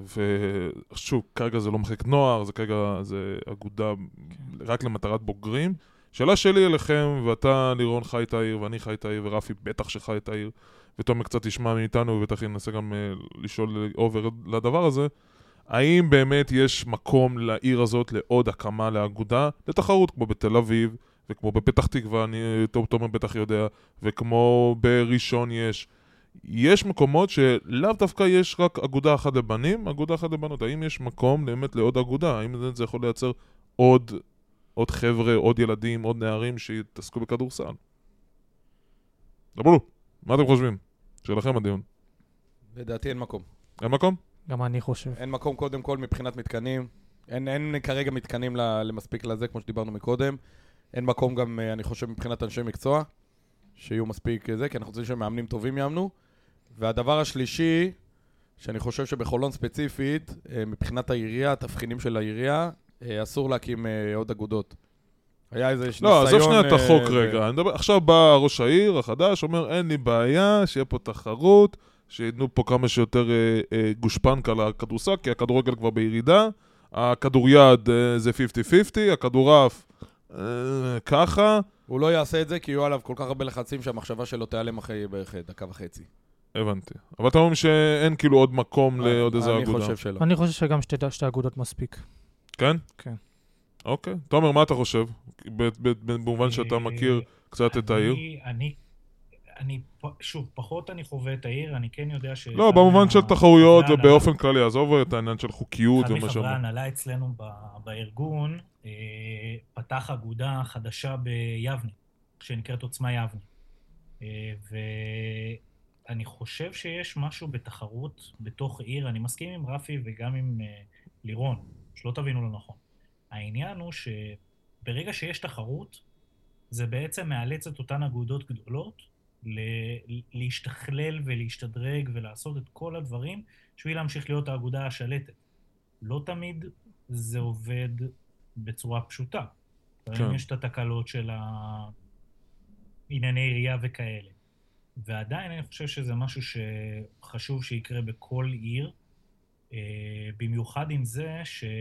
ושוב, כרגע זה לא מחלקת נוער, זה כרגע זה אגודה רק למטרת בוגרים. שאלה שלי אליכם, ואתה לירון חי את העיר, ואני חי את העיר, ורפי בטח שחי את העיר, ותומר קצת ישמע מאיתנו, ובטח ינסה גם לשאול אובר לדבר הזה, האם באמת יש מקום לעיר הזאת לעוד הקמה לאגודה, לתחרות כמו בתל אביב, וכמו בפתח תקווה, אני תומר בטח יודע, וכמו בראשון יש, יש מקומות שלאו דווקא יש רק אגודה אחת לבנים, אגודה אחת לבנות. האם יש מקום באמת לעוד אגודה? האם זה יכול לייצר עוד, עוד חבר'ה, עוד ילדים, עוד נערים שיתעסקו בכדורסל? דברו, מה אתם חושבים? שלכם הדיון. לדעתי אין מקום. אין מקום? גם אני חושב. אין מקום קודם כל מבחינת מתקנים. אין, אין כרגע מתקנים למספיק לזה, כמו שדיברנו מקודם. אין מקום גם, אני חושב, מבחינת אנשי מקצוע, שיהיו מספיק זה, כי אנחנו רוצים שמאמנים טובים יאמנו. והדבר השלישי, שאני חושב שבחולון ספציפית, מבחינת העירייה, התבחינים של העירייה, אסור להקים עוד אגודות. היה איזה ניסיון... לא, עזוב שנייה את החוק רגע. עכשיו בא ראש העיר החדש, אומר, אין לי בעיה, שיהיה פה תחרות, שיתנו פה כמה שיותר גושפנק על הכדורסל, כי הכדורגל כבר בירידה, הכדוריד זה חמישים חמישים, הכדורף ככה. הוא לא יעשה את זה, כי יהיו עליו כל כך הרבה לחצים שהמחשבה שלו תיעלם אחרי בערך דקה וחצי. הבנתי. אבל אתה אומר שאין כאילו עוד מקום לעוד איזה אגודה. אני חושב שלא. אני חושב שגם שתי אגודות מספיק. כן? כן. אוקיי. תומר, מה אתה חושב? במובן שאתה מכיר קצת את העיר. אני, אני, שוב, פחות אני חווה את העיר, אני כן יודע ש... לא, במובן של תחרויות ובאופן כללי, עזוב את העניין של חוקיות ומה שאומר. אחד מחברי ההנהלה אצלנו בארגון פתח אגודה חדשה ביבנה, שנקראת עוצמה יבנה. אני חושב שיש משהו בתחרות בתוך עיר, אני מסכים עם רפי וגם עם uh, לירון, שלא תבינו לא נכון. העניין הוא שברגע שיש תחרות, זה בעצם מאלץ את אותן אגודות גדולות ל- להשתכלל ולהשתדרג ולעשות את כל הדברים בשביל להמשיך להיות האגודה השלטת. לא תמיד זה עובד בצורה פשוטה. כן. יש את התקלות של הענייני עירייה וכאלה. ועדיין אני חושב שזה משהו שחשוב שיקרה בכל עיר, במיוחד עם זה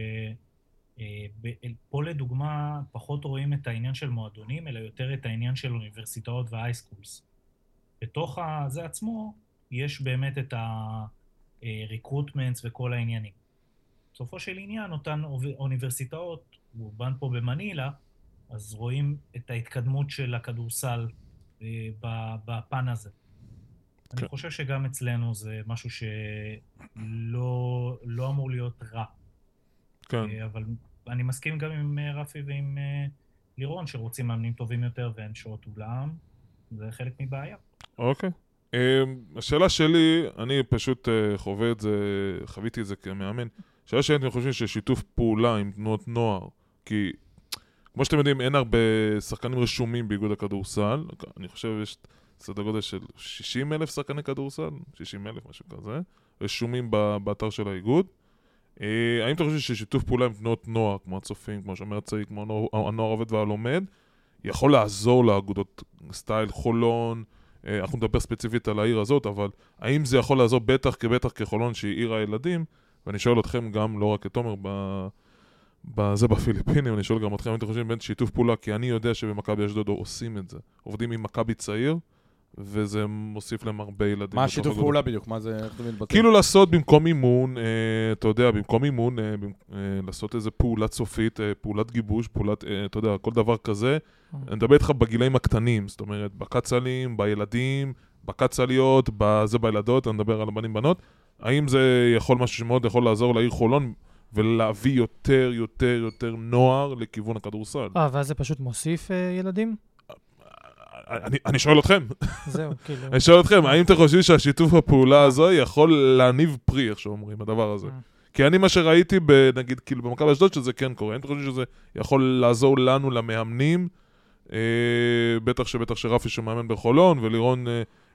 שפה לדוגמה פחות רואים את העניין של מועדונים, אלא יותר את העניין של אוניברסיטאות וההייסקולס. בתוך זה עצמו יש באמת את הריקרוטמנטס וכל העניינים. בסופו של עניין, אותן אוניברסיטאות, רובן פה במנילה, אז רואים את ההתקדמות של הכדורסל בפן הזה. כן. אני חושב שגם אצלנו זה משהו שלא לא אמור להיות רע. כן. אבל אני מסכים גם עם רפי ועם לירון, שרוצים מאמנים טובים יותר ואין שעות אולם. זה חלק מבעיה. אוקיי. השאלה שלי, אני פשוט חווה את זה, חוויתי את זה כמאמן. השאלה שלי, אני חושב ששיתוף פעולה עם תנועות נוער, כי כמו שאתם יודעים, אין הרבה שחקנים רשומים באיגוד הכדורסל. אני חושב יש סדר גודל של שישים אלף שחקני כדורסל, שישים אלף, משהו כזה, רשומים באתר של האיגוד. האם אתה חושב ששיתוף פעולה עם תנועות נוער, כמו הצופים, כמו שאומר הצעי, כמו הנוער עובד והלומד, יכול לעזור לאגודות סטייל חולון? אנחנו נדבר ספציפית על העיר הזאת, אבל האם זה יכול לעזור בטח כבטח כחולון שהיא עיר הילדים? ואני שואל אתכם גם, לא רק את תומר, ב... בזה בפיליפינים, אני שואל גם אתכם, אם אתם חושבים בין שיתוף פעולה, כי אני יודע שבמכבי אשדוד עושים את זה. עובדים עם מכבי צעיר, וזה מוסיף להם הרבה ילדים. מה השיתוף פעולה בדיוק? מה זה, איך זה מתבטא? כאילו לעשות במקום אימון, אה, אתה יודע, במקום אימון, אה, אה, לעשות איזה פעולת סופית, אה, פעולת גיבוש, פעולת, אה, אתה יודע, כל דבר כזה. אני מדבר איתך בגילאים הקטנים, זאת אומרת, בקצלים, בילדים, בקצליות, בזה בילדות, אני מדבר על הבנים בנות. האם זה יכול משהו שמאוד יכול לעזור לעיר חולון, ולהביא יותר, יותר, יותר נוער לכיוון הכדורסל? אה, ואז זה פשוט מוסיף ילדים? אני, אני שואל אתכם. זהו, כאילו. אני שואל אתכם, האם אתם חושבים שהשיתוף הפעולה הזו יכול להניב פרי, איך שאומרים, הדבר הזה? כי אני מה שראיתי, נגיד, כאילו, במכבי אשדוד שזה כן קורה, האם אתם חושבים שזה יכול לעזור לנו, למאמנים, בטח שבטח שרפי שמאמן בחולון, ולירון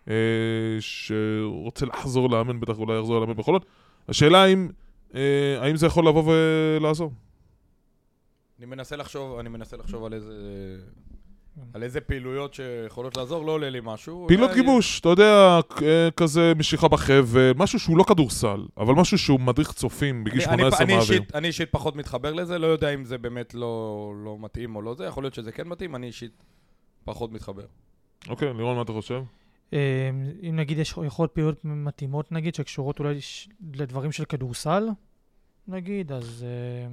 שרוצה לחזור לאמן, בטח אולי יחזור לאמן בחולון. השאלה האם האם זה יכול לבוא ולעזור? אני מנסה לחשוב, אני מנסה לחשוב על איזה על איזה פעילויות שיכולות לעזור, לא עולה לי משהו. פעילות גיבוש, אתה יודע, כזה משיכה בחבל, משהו שהוא לא כדורסל, אבל משהו שהוא מדריך צופים בגיל שמונה עשרה מעביר. אני אישית פחות מתחבר לזה, לא יודע אם זה באמת לא מתאים או לא זה, יכול להיות שזה כן מתאים, אני אישית פחות מתחבר. אוקיי, לירון, מה אתה חושב? אם נגיד יש יכול פעילות מתאימות, נגיד, שקשורות אולי לדברים של כדורסל, נגיד, אז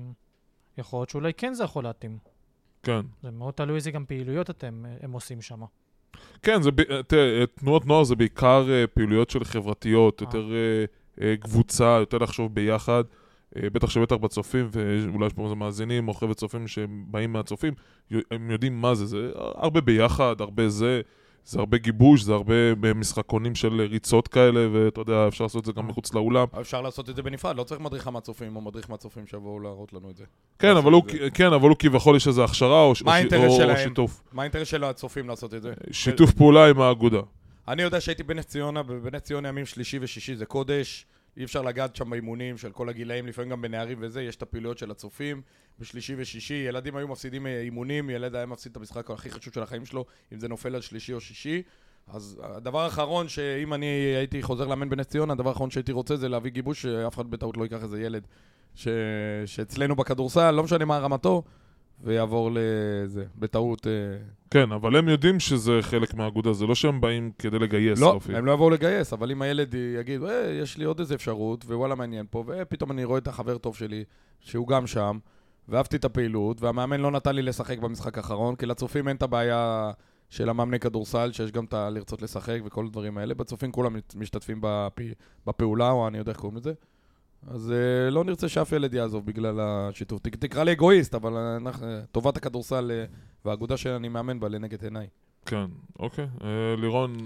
יכול להיות שאולי כן זה יכול להתאים. כן. זה מאוד תלוי איזה גם פעילויות אתם, הם עושים שם. כן, זה, תראה, תנועות נוער זה בעיקר פעילויות של חברתיות, יותר קבוצה, יותר לחשוב ביחד, בטח שבטח בצופים, ואולי יש פה איזה מאזינים או חבר'ה צופים שהם באים מהצופים, הם יודעים מה זה, זה הרבה ביחד, הרבה זה, זה הרבה גיבוש, זה הרבה משחקונים של ריצות כאלה, ואתה יודע, אפשר לעשות את זה גם מחוץ לאולם. אפשר לעשות את זה בנפרד, לא צריך מדריך מהצופים או מדריך מהצופים שיבואו להראות לנו את זה. כן, אבל הוא, כן, אבל הוא כביכול יש איזו הכשרה או שיתוף. מה האינטרס של הצופים לעשות את זה? שיתוף פעולה עם האגודה. אני יודע שהייתי בנס ציונה, בנס ציונה ימים שלישי ושישי זה קודש, אי אפשר לגעת שם באימונים של כל הגילאים, לפעמים גם בנערים וזה, יש את הפעילויות של הצופים, בשלישי ושישי, ילדים היו מפסידים אימונים, ילד היה מפסיד את המשחק הכי חשוב של החיים שלו, אם זה נופל על שלישי או שישי. אז הדבר האחרון שאם אני הייתי חוזר לאמן בנס ציונה, הדבר האחרון שהייתי רוצה זה להביא גיבוש, שאף אחד בטעות לא ייקח איזה ילד ש... שאצלנו בכדורסל, לא משנה מה רמתו, ויעבור לזה, בטעות... כן, אבל הם יודעים שזה חלק מהאגודה, זה לא שהם באים כדי לגייס. לא, הם לא יבואו לגייס, אבל אם הילד יגיד, יש לי עוד איזה אפשרות, ווואלה מעניין פה, ופתאום אני רואה את החבר טוב שלי, שהוא גם שם, ואהבתי את הפעילות, והמאמן לא נתן לי לשחק במשחק האחרון, כי לצופים אין את הבעיה של המאמני כדורסל, שיש גם את לרצות לשחק וכל הדברים האלה, בצופים כולם משתתפים בפעולה, או אני יודע איך קוראים לזה. אז uh, לא נרצה שאף ילד יעזוב בגלל השיתוף. ת, תקרא לי אגואיסט, אבל uh, טובת הכדורסל uh, והאגודה שאני מאמן בה לנגד עיניי. כן, אוקיי. Uh, לירון,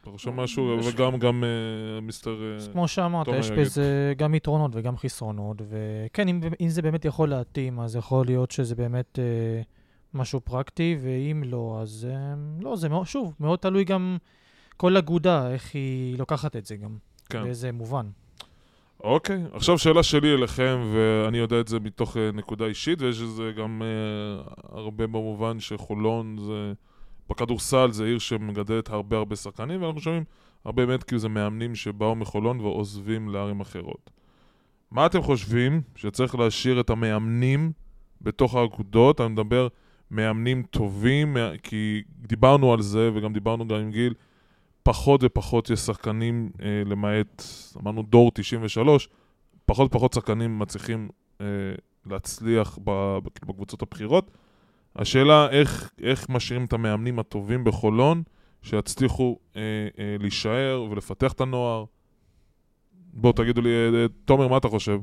אתה חושב משהו, וגם גם מיסטר... כמו שאמרת, יש בזה גם יתרונות וגם חסרונות, וכן, אם זה באמת יכול להתאים, אז יכול להיות שזה באמת משהו פרקטי, ואם לא, אז לא, זה שוב, מאוד תלוי גם כל אגודה, איך היא לוקחת את זה גם, באיזה מובן. אוקיי, עכשיו שאלה שלי אליכם, ואני יודע את זה מתוך נקודה אישית, ויש לזה גם הרבה במובן שחולון זה... בכדורסל זה עיר שמגדלת הרבה הרבה שחקנים, ואנחנו שומעים הרבה באמת כאילו זה מאמנים שבאו מחולון ועוזבים לערים אחרות. מה אתם חושבים שצריך להשאיר את המאמנים בתוך האגודות? אני מדבר מאמנים טובים, כי דיברנו על זה וגם דיברנו גם עם גיל, פחות ופחות יש שחקנים, אה, למעט, אמרנו דור תשעים ושלוש, פחות ופחות שחקנים מצליחים אה, להצליח בקבוצות הבחירות. השאלה איך, איך משאירים את המאמנים הטובים בחולון שיצליחו אה, אה, להישאר ולפתח את הנוער. בואו תגידו לי, אה, תומר, מה אתה חושב?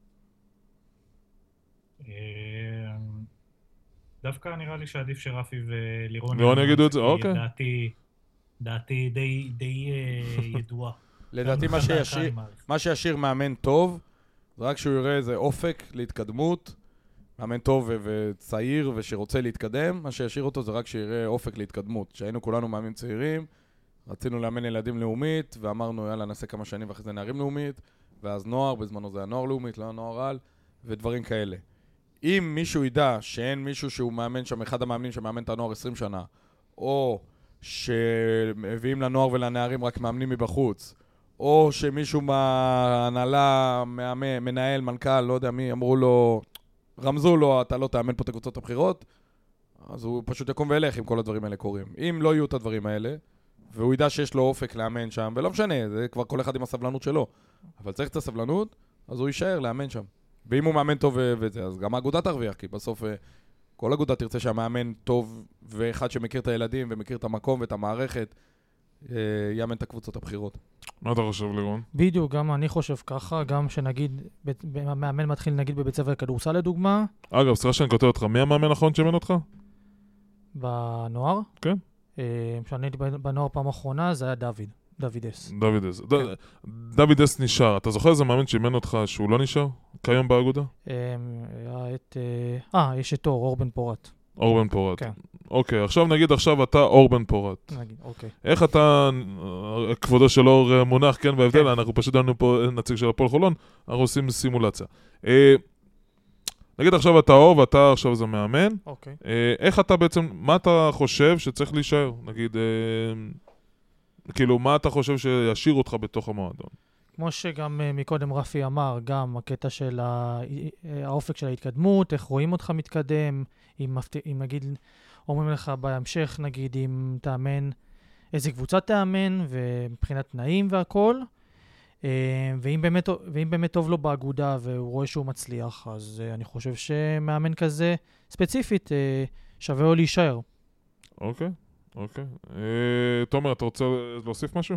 דווקא נראה לי שעדיף שרפי ולירון... לירון יגידו את זה, אוקיי. דעתי, דעתי די, די ידועה. לדעתי מה שישיר, מה שישיר מאמן טוב, זה רק שהוא יראה איזה אופק להתקדמות, מאמן טוב וצעיר ושרוצה להתקדם, מה שישיר אותו זה רק שיראה אופק להתקדמות. שהיינו כולנו מאמנים צעירים, רצינו לאמן ילדים לאומית, ואמרנו יאללה נעשה כמה שנים ואחרי זה נערים לאומית, ואז נוער, בזמנו זה הנוער לאומית, לא הנוער על, ודברים כאלה. אם מישהו ידע שאין מישהו שהוא מאמן שם, אחד המאמנים שמאמן את הנוער עשרים שנה, או שמביאים לנוער ולנערים רק מאמנים מבחוץ, או שמישהו מהנהלה, מאמן, מנהל, מנכ"ל, לא יודע מי, אמרו לו, רמזו לו, אתה לא תאמן פה את הקבוצות הבחירות, אז הוא פשוט יקום וילך אם כל הדברים האלה קורים. אם לא יהיו את הדברים האלה, והוא ידע שיש לו אופק לאמן שם, ולא משנה, זה כבר כל אחד עם הסבלנות שלו, אבל צריך את הסבלנות, אז הוא יישאר לאמן שם. ואם הוא מאמן טוב וזה, אז גם האגודה תרוויח, כי בסוף כל אגודה תרצה שהמאמן טוב ואחד שמכיר את הילדים ומכיר את המקום ואת המערכת, יאמן את הקבוצות הבחירות. מה אתה חושב, לירון? בדיוק, גם אני חושב ככה, גם שנגיד, המאמן מתחיל נגיד בבית ספר כדורסל לדוגמה. אגב, סליחה שאני כותב אותך, מי המאמן האחרון שאמן אותך? בנוער? כן. כשאני הייתי בנוער פעם האחרונה, זה היה דוד. דוד אס. דוד אס. דוד אס נשאר. אתה זוכר איזה מאמן שאימן אותך שהוא לא נשאר? כיום באגודה? היה את... אה, יש את אור, אור בן פורת. אור בן פורת. כן. אוקיי, עכשיו נגיד עכשיו אתה אור בן פורת. נגיד, אוקיי. איך אתה, כבודו של אור מונח, כן, בהבדל, אנחנו פשוט דנו פה נציג של הפועל חולון, אנחנו עושים סימולציה. נגיד עכשיו אתה אור ואתה עכשיו זה מאמן. אוקיי. איך אתה בעצם, מה אתה חושב שצריך להישאר? נגיד... כאילו, מה אתה חושב שישאיר אותך בתוך המועדון? כמו שגם מקודם רפי אמר, גם הקטע של האופק של ההתקדמות, איך רואים אותך מתקדם, אם, אם נגיד, אומרים לך בהמשך, נגיד, אם תאמן, איזה קבוצה תאמן, ומבחינת תנאים והכל, ואם באמת, ואם באמת טוב לו באגודה, והוא רואה שהוא מצליח, אז אני חושב שמאמן כזה, ספציפית, שווה לו להישאר. אוקיי. אוקיי. תומר, אתה רוצה להוסיף משהו?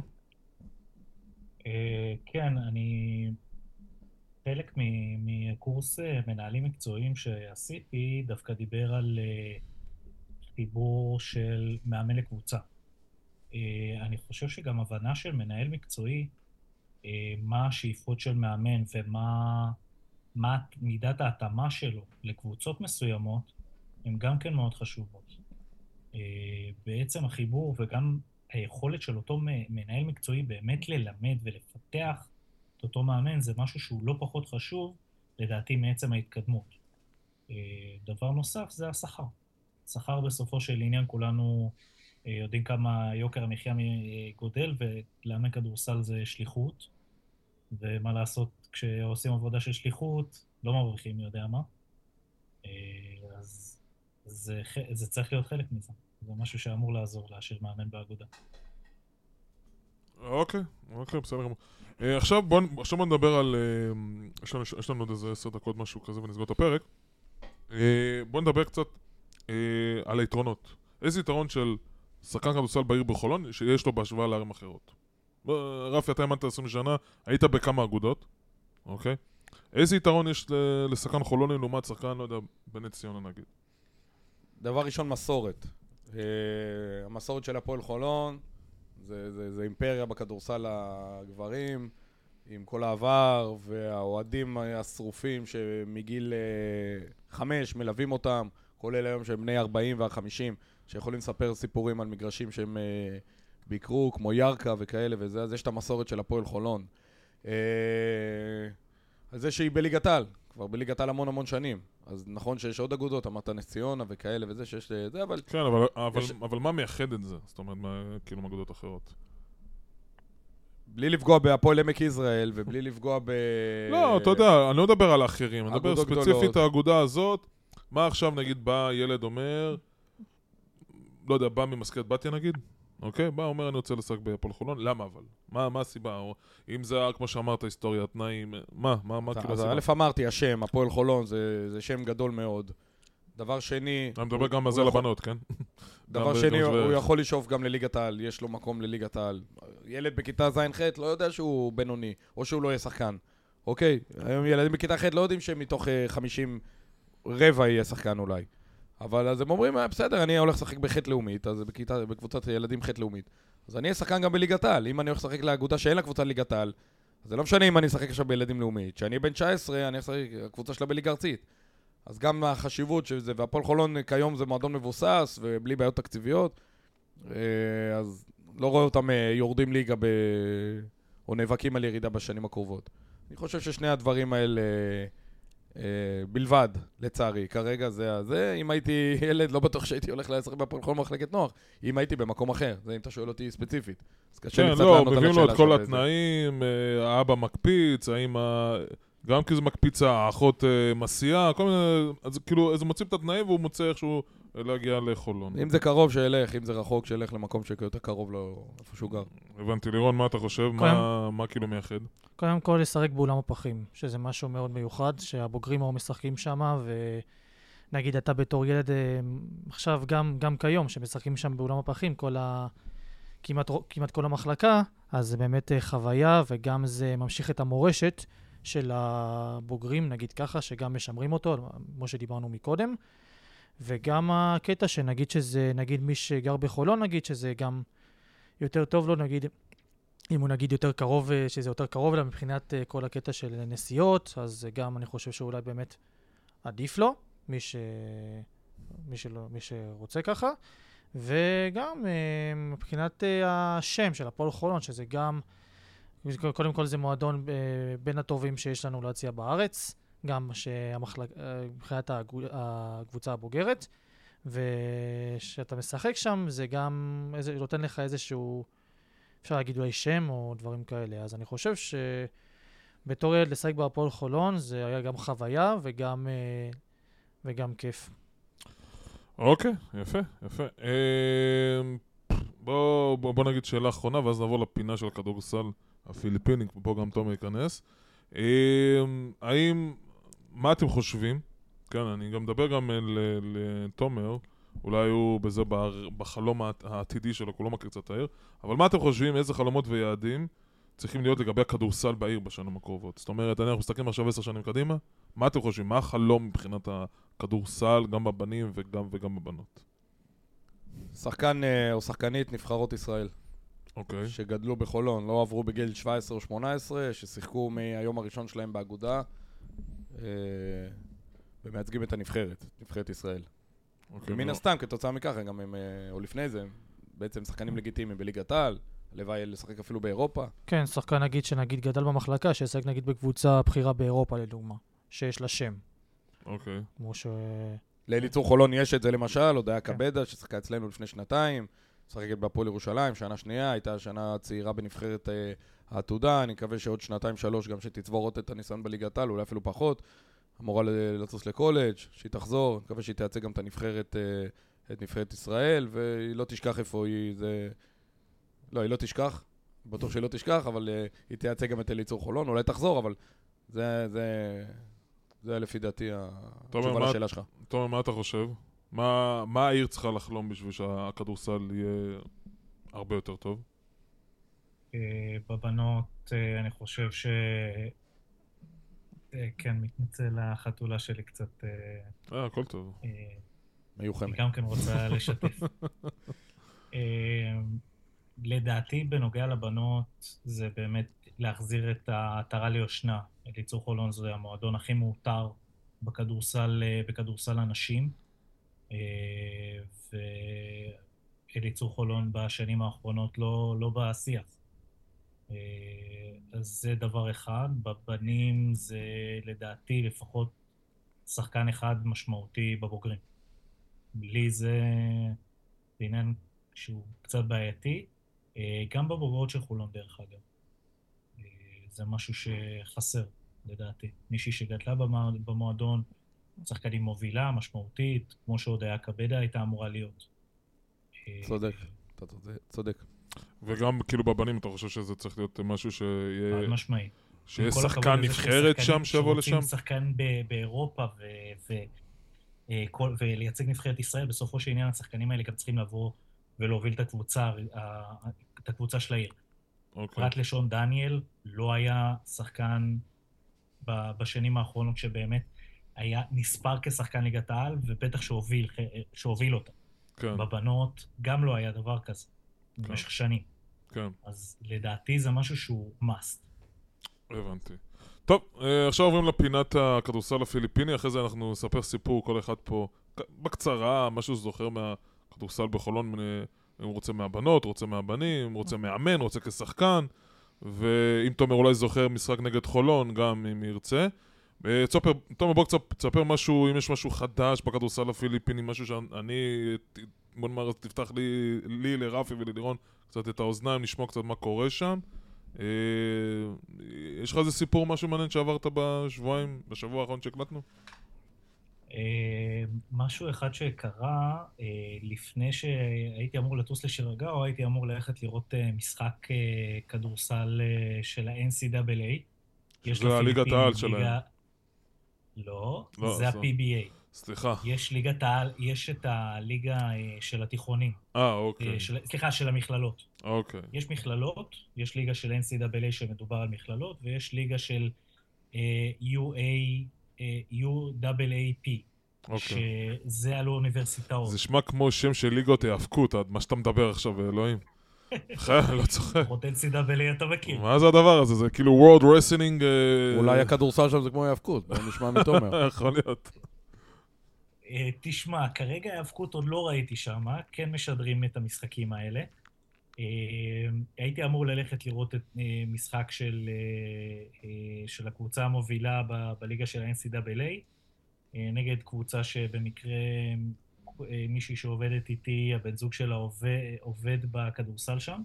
כן, אני... חלק מקורס מנהלים מקצועיים שעשיתי דווקא דיבר על חיבור של מאמן לקבוצה. אני חושב שגם הבנה של מנהל מקצועי, מה השאיפות של מאמן ומה מה מידת ההתאמה שלו לקבוצות מסוימות, הן גם כן מאוד חשובות. בעצם החיבור וגם היכולת של אותו מנהל מקצועי באמת ללמד ולפתח את אותו מאמן, זה משהו שהוא לא פחות חשוב, לדעתי, מעצם ההתקדמות. דבר נוסף זה השכר. שכר בסופו של עניין, כולנו יודעים כמה יוקר המחיה גודל, ולאמן כדורסל זה שליחות, ומה לעשות כשעושים עבודה של שליחות, לא מרוויחים מי יודע מה. אז זה, זה צריך להיות חלק מזה. זה משהו שאמור לעזור להשאיר מאמן באגודה. אוקיי, אוקיי, בסדר. עכשיו בוא, עכשיו בוא נדבר על... יש לנו, יש לנו עוד איזה עשר דקות משהו כזה ונסגור את הפרק. בוא נדבר קצת על היתרונות. איזה יתרון של שחקן כדורסל בעיר בחולון שיש לו בהשוואה לערים אחרות? רפי, אתה אימנת עשרים שנה, היית בכמה אגודות, אוקיי? איזה יתרון יש לשחקן חולוני לעומת שחקן, לא יודע, בני ציונה נגיד? דבר ראשון, מסורת. המסורת של הפועל חולון, זה, זה, זה אימפריה בכדורסל הגברים, עם כל העבר, והאוהדים השרופים שמגיל חמש מלווים אותם, כולל היום שהם בני ארבעים וחמישים, שיכולים לספר סיפורים על מגרשים שהם ביקרו, כמו ירקה וכאלה וזה, אז יש את המסורת של הפועל חולון. אז זה שהיא בליגת העל, כבר בליגת העל המון המון שנים. אז נכון שיש עוד אגודות, אמרת נס ציונה וכאלה וזה, שיש זה, אבל... כן, אבל, אבל, יש... אבל מה מייחד את זה? זאת אומרת, מה, כאילו מאגודות אחרות? בלי לפגוע בהפועל עמק יזרעאל, ובלי לפגוע ב... לא, אתה יודע, אני לא מדבר על האחרים, אני מדבר ספציפית האגודה הזאת. מה עכשיו, נגיד, בא ילד אומר, לא יודע, בא ממזכרת בתיה נגיד? אוקיי? בא, אומר, אני רוצה לשחק בהפועל חולון, למה אבל? מה, מה הסיבה? או, אם זה, כמו שאמרת, היסטוריה, התנאים, מה, מה, מה כאילו הסיבה? אז א' אמרתי, השם, הפועל חולון, זה, זה שם גדול מאוד. דבר שני... אני מדבר גם על זה לבנות, כן? דבר שני, הוא יכול לשאוף גם לליגת העל, יש לו מקום לליגת העל. ילד בכיתה ז' ח' לא יודע שהוא בינוני, או שהוא לא יהיה שחקן. אוקיי? היום ילדים בכיתה ח' לא יודעים שמתוך חמישים רבע יהיה שחקן אולי. אבל אז הם אומרים, בסדר, אני הולך לשחק בח' לאומית, אז בכיתה, בקבוצת ילדים ח' לאומית. אז אני אהיה שחקן גם בליגת העל. אם אני הולך לשחק לאגודה שאין לה קבוצה ליגת העל, אז זה לא משנה אם אני אשחק עכשיו בילדים לאומית. כשאני בן תשע עשרה, אני אשחק, הקבוצה שלה בליגה ארצית. אז גם החשיבות שזה, והפועל חולון כיום זה מועדון מבוסס, ובלי בעיות תקציביות, אז לא רואה אותם יורדים ליגה ב... או נאבקים על ירידה בשנים הקרובות. אני חושב ששני הדברים האלה בלבד, לצערי. כרגע זה זה. אם הייתי ילד, לא בטוח שהייתי הולך לשחק בהפועל חולון מחלקת נוער, אם הייתי במקום אחר. זה אם אתה שואל אותי ספציפית. אז קשה לי קצת לענות על השאלה. כן, לא, מביאים לו את כל התנאים, האבא מקפיץ, האמא... גם כי זה מקפיץ האחות מסיעה, כל מיני, אז כאילו, אז הוא מוצאים את התנאים והוא מוצא איכשהו להגיע לחולון. אם זה קרוב שילך, אם זה רחוק שילך למקום שיותר קרוב לו, איפה שהוא גר. הבנתי, לירון, מה אתה חושב? מה, מה כאילו מייחד? קודם כל, לשחק באולם הפחים, שזה משהו מאוד מיוחד, שהבוגרים או משחקים שם, ונגיד אתה בתור ילד, עכשיו גם, גם כיום, שמשחקים שם באולם הפחים, כל ה... כמעט, כמעט כל המחלקה, אז זה באמת חוויה, וגם זה ממשיך את המורשת, של הבוגרים, נגיד ככה, שגם משמרים אותו, כמו שדיברנו מקודם, וגם הקטע שנגיד שזה, נגיד מי שגר בחולון, נגיד שזה גם יותר טוב לו, נגיד, אם הוא נגיד יותר קרוב, שזה יותר קרוב לה מבחינת כל הקטע של נסיעות, אז גם אני חושב שאולי באמת עדיף לו, מי, ש... מי, שלא, מי שרוצה ככה, וגם מבחינת השם של הפועל חולון, שזה גם קודם כל זה מועדון בין הטובים שיש לנו להציע בארץ, גם מבחינת הקבוצה הבוגרת, ושאתה משחק שם זה גם נותן לך איזשהו, אפשר להגיד אולי שם או דברים כאלה. אז אני חושב שבתור ילד לשחק בהפועל חולון זה היה גם חוויה וגם, וגם כיף. אוקיי, יפה, יפה. בוא, בוא, בוא נגיד שאלה אחרונה ואז נעבור לפינה של הכדורסל הפיליפיני, פה גם תומר ייכנס. האם, מה אתם חושבים? כן, אני גם מדבר גם לתומר, אולי הוא בזה בחלום העתידי שלו, הוא לא מכיר קצת העיר, אבל מה אתם חושבים, איזה חלומות ויעדים צריכים להיות לגבי הכדורסל בעיר בשנים הקרובות? זאת אומרת, אנחנו מסתכלים עכשיו עשר שנים קדימה, מה אתם חושבים? מה החלום מבחינת הכדורסל, גם בבנים וגם, וגם בבנות? שחקן או שחקנית נבחרות ישראל. אוקיי. שגדלו בחולון, לא עברו בגיל שבע עשרה או שמונה עשרה, ששיחקו מהיום הראשון שלהם באגודה, ומייצגים את הנבחרת, נבחרת ישראל. ומן הסתם, כתוצאה מככה, גם הם, או לפני זה, בעצם שחקנים לגיטימיים בליגת העל, הלוואי לשחק אפילו באירופה. כן, שחקן נגיד שנגיד גדל במחלקה, שישחק נגיד בקבוצה בחירה באירופה לדוגמה, שיש לה שם. אוקיי. כמו ש... לאליצור חולון יש את זה למשל, עוד היה קבדה, ששחקה אצלנו לפני שנתיים, שחקת בהפועל ירושלים, שנה שנייה, הייתה שנה צעירה בנבחרת העתודה, אני מקווה שעוד שנתיים שלוש גם שתצבור עוד את הניסיון בליגת העל, אולי אפילו פחות, אמורה לטוס לקולג', שהיא תחזור, אני מקווה שהיא תייצג גם את הנבחרת, את נבחרת ישראל, והיא לא תשכח איפה היא, זה... לא, היא לא תשכח, בטוח שהיא לא תשכח, אבל היא תייצג גם את אליצור חולון, אולי תחזור, אבל זה, זה, זה לפי דעתי התשובה לשאלה שלך. תומר, מה אתה חושב? מה, מה העיר צריכה לחלום בשביל שהכדורסל יהיה הרבה יותר טוב? בבנות אני חושב ש... כן, מתנצל החתולה שלי קצת... אה, הכל טוב. מיוחמת. היא גם כן רוצה לשתף. לדעתי, בנוגע לבנות, זה באמת להחזיר את העטרה ליושנה. אליצור חולון זה המועדון הכי מאותר בכדורסל, בכדורסל הנשים, ואליצור חולון בשנים האחרונות לא, לא בשיח. אז זה דבר אחד. בבנים זה לדעתי לפחות שחקן אחד משמעותי בבוגרים. בלי זה, זה עניין שהוא קצת בעייתי. גם בבוגרות של חולון דרך אגב. זה משהו שחסר לדעתי. מישהי שגדלה במועדון, שחקנים מובילה, משמעותית, כמו שעוד היה כבדה הייתה אמורה להיות. צודק, אתה צודק. וגם כאילו בבנים אתה חושב שזה צריך להיות משהו שיהיה... עד משמעי. שיהיה שחקן נבחרת שם שיבוא לשם? שרוצים שחקן באירופה ולייצג נבחרת ישראל, בסופו של עניין השחקנים האלה גם צריכים לבוא ולהוביל את הקבוצה, את הקבוצה של העיר. פרט לשון דניאל, לא היה שחקן בשנים האחרונות שבאמת היה נספר כשחקן ליגת העל, ובטח שהוביל, שהוביל אותה. כן. בבנות גם לא היה דבר כזה, כן. במשך שנים. כן. אז לדעתי זה משהו שהוא must. הבנתי. טוב, עכשיו עוברים לפינת הכדורסל הפיליפיני, אחרי זה אנחנו נספר סיפור, כל אחד פה בקצרה, משהו שזוכר מהכדורסל בחולון, אם הוא רוצה מהבנות, רוצה מהבנים, אם הוא רוצה מאמן, רוצה כשחקן, ואם תומר אולי זוכר משחק נגד חולון, גם אם ירצה. צופר, תומר בוא קצת תספר משהו, אם יש משהו חדש בכדורסל הפיליפיני, משהו שאני, בוא נאמר, תפתח לי, לי לרפי וללירון קצת את האוזניים, נשמע קצת מה קורה שם. יש לך איזה סיפור, משהו מעניין שעברת בשבועיים, בשבוע האחרון שהקלטנו? משהו אחד שקרה, לפני שהייתי אמור לטוס לשירגאו, הייתי אמור ללכת לראות משחק כדורסל של ה-אן סי דאבל איי. זה הליגת העל שלהם. לא, זה ה-פי בי איי. סליחה. יש ליגת העל, יש את הליגה של התיכונים. אה, אוקיי. סליחה, של המכללות. אוקיי. יש מכללות, יש ליגה של אן סי דאבל איי שמדובר על מכללות, ויש ליגה של יו דאבל איי פי, שזה על האוניברסיטאות. זה שמע כמו שם של ליגות היאבקות, מה שאתה מדבר עכשיו, אלוהים. אחרי, לא צוחק. אן סי דאבל איי אתה מכיר. מה זה הדבר הזה? זה כאילו World Wrestling... אולי הכדורסל שם זה כמו היאבקות, בוא נשמע מתומר. יכול להיות. תשמע, כרגע היאבקות עוד לא ראיתי שם, כן משדרים את המשחקים האלה. הייתי אמור ללכת לראות את משחק של, של הקבוצה המובילה בליגה של ה-אן סי דאבל איי, נגד קבוצה שבמקרה מישהי שעובדת איתי, הבן זוג שלה עובד, עובד בכדורסל שם,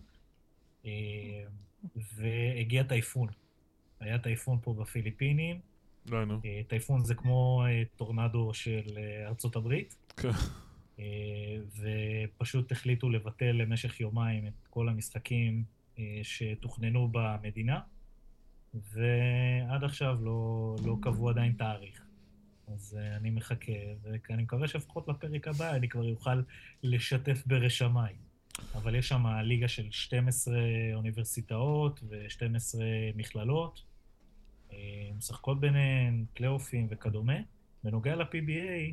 והגיע טייפון. היה טייפון פה בפיליפינים. לא, נו. טייפון זה כמו טורנדו של ארצות הברית. כן. ופשוט החליטו לבטל למשך יומיים את כל המשחקים שתוכננו במדינה, ועד עכשיו לא, לא קבעו עדיין תאריך. אז אני מחכה, ואני מקווה שלפחות לפרק הבא אני כבר יוכל לשתף ברשמיים. אבל יש שם ליגה של שתים עשרה אוניברסיטאות ו-שתים עשרה מכללות, משחקות ביניהן, פלייאופים וכדומה. בנוגע ל-פי בי איי,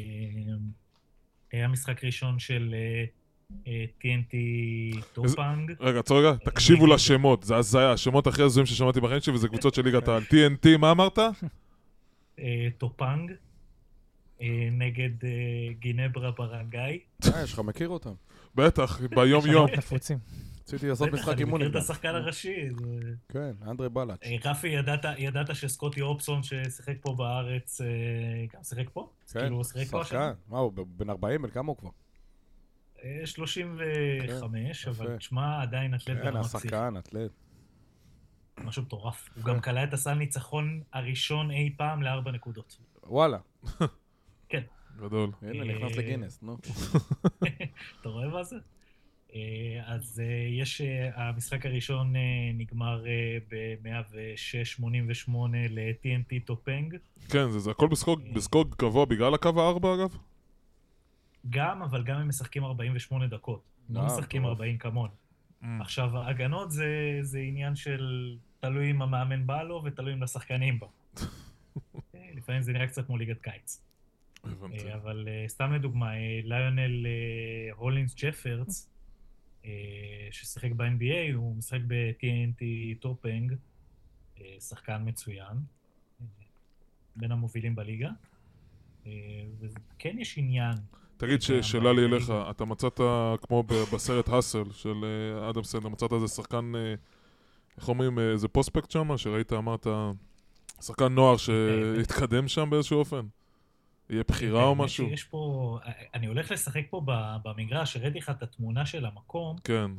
היה משחק ראשון של טי אן טי טופנג. רגע, עצור רגע, תקשיבו לשמות, זה הזיה, השמות הכי הזויים ששמעתי בחיים שלי, וזה קבוצות של ליגת העל. טי אן טי, מה אמרת? טופנג, נגד גינברה ברנגאי. אה, יש לך מכיר אותם. בטח, ביום יום. נפוצים. רציתי לעשות משחק אימון. אני מכיר את השחקן הראשי. כן, אנדרי בלאץ'. רפי, ידעת שסקוטי אופסון ששיחק פה בארץ, גם שיחק פה? כן, שחקן. מה הוא, בן ארבעים, בן כמה הוא כבר? שלושים וחמש, אבל תשמע, עדיין אתלט ברמת שיח. כן, השחקן, אתלט. משהו מטורף. הוא גם קלע את הסל ניצחון הראשון אי פעם לארבע נקודות. וואלה. כן. גדול. הנה, נכנס לגינס, נו. אתה רואה מה זה? אז יש, המשחק הראשון נגמר ב-מאה ושש שמונים ושמונה ל-טי אן טי טופנג. כן, זה הכל בסקור גבוה בגלל הקו הארבע אגב? גם, אבל גם הם משחקים ארבעים ושמונה דקות. לא משחקים ארבעים כמון. עכשיו, ההגנות זה עניין של תלוי אם המאמן בא לו ותלוי אם לשחקנים בא. לפעמים זה נראה קצת כמו ליגת קיץ. אבל סתם לדוגמה, ליונל הולינס ג'פרדס, ששיחק ב-אן בי איי, הוא משחק ב-טי אן טי טופנג, שחקן מצוין, בין המובילים בליגה, וכן יש עניין. תגיד, שאלה לי אליך, אתה מצאת, כמו בסרט הסל של אדם סנדלר, מצאת איזה שחקן, איך אומרים, איזה פרוספקט שם, שראית, אמרת, שחקן נוער שהתקדם שם באיזשהו אופן? יהיה בחירה או משהו? יש פה, אני הולך לשחק פה במגרש, הראיתי לך את התמונה של המקום. כן.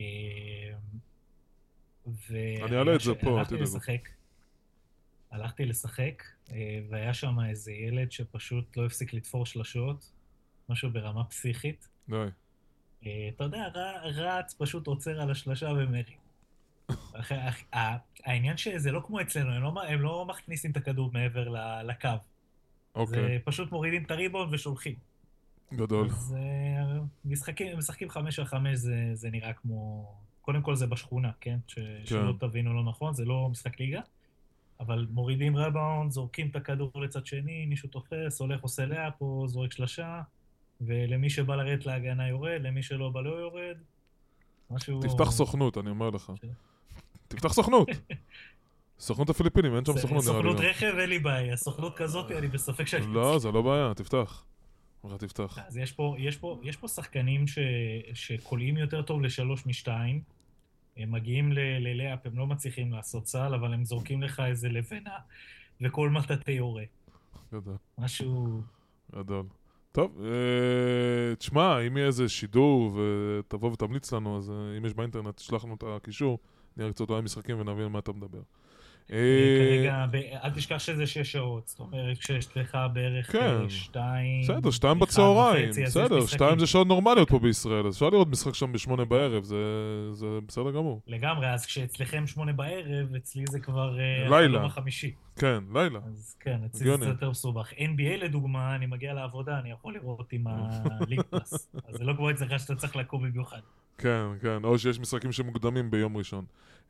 אני אעלה את זה פה, הלכתי לשחק, הלכתי לשחק, והיה שם איזה ילד שפשוט לא הפסיק לתפור שלשות, משהו ברמה פסיכית. די. אתה יודע, רץ, פשוט עוצר על השלשה ומרים. העניין שזה לא כמו אצלנו, הם לא מכניסים את הכדור מעבר לקו. זה פשוט מורידים את הריבון ושולחים. גדול. אז משחקים חמש על חמש זה נראה כמו... קודם כל זה בשכונה, כן? שלא תבינו לא נכון, זה לא משחק ליגה. אבל מורידים ריבאונד, זורקים את הכדור לצד שני, מישהו תופס, הולך עושה לאפ או זורק שלשה, ולמי שבא לרדת להגנה יורד, למי שלא בא לא יורד. משהו... תפתח סוכנות, אני אומר לך. תפתח סוכנות. סוכנות הפיליפינים, אין שם סוכנות נראה לי. סוכנות רכב, אין לי בעיה. סוכנות כזאת, אני בספק שאני... לא, זה לא בעיה, תפתח. תפתח. אז יש פה, יש פה, יש פה שחקנים שקולעים יותר טוב לשלוש משתיים, הם מגיעים ללאפ, הם לא מצליחים לעשות סל, אבל הם זורקים לך איזה לבנה, וכל מטאטה יורה. גדול. משהו... גדול. טוב, תשמע, אם יהיה איזה שידור ותבוא ותמליץ לנו, אז אם יש באינטרנט, תשלח לנו את הקישור, נראה קצת אולי משחקים ונבין מה אתה מדבר. כרגע, אל תשכח שזה שש שעות, זאת אומרת, כשיש לך בערך שתיים... בסדר, שתיים בצהריים, בסדר, שתיים זה שעות נורמליות פה בישראל, אז אפשר לראות משחק שם בשמונה בערב, זה בסדר גמור. לגמרי, אז כשאצלכם שמונה בערב, אצלי זה כבר... לילה. החמישי. כן, לילה. אז כן, אצלי זה יותר מסובך. אן בי איי לדוגמה, אני מגיע לעבודה, אני יכול לראות עם הליג פלאס, אז זה לא כמו אצלך שאתה צריך לקום במיוחד. כן, כן, או שיש משחקים שמוקדמים ביום ראשון.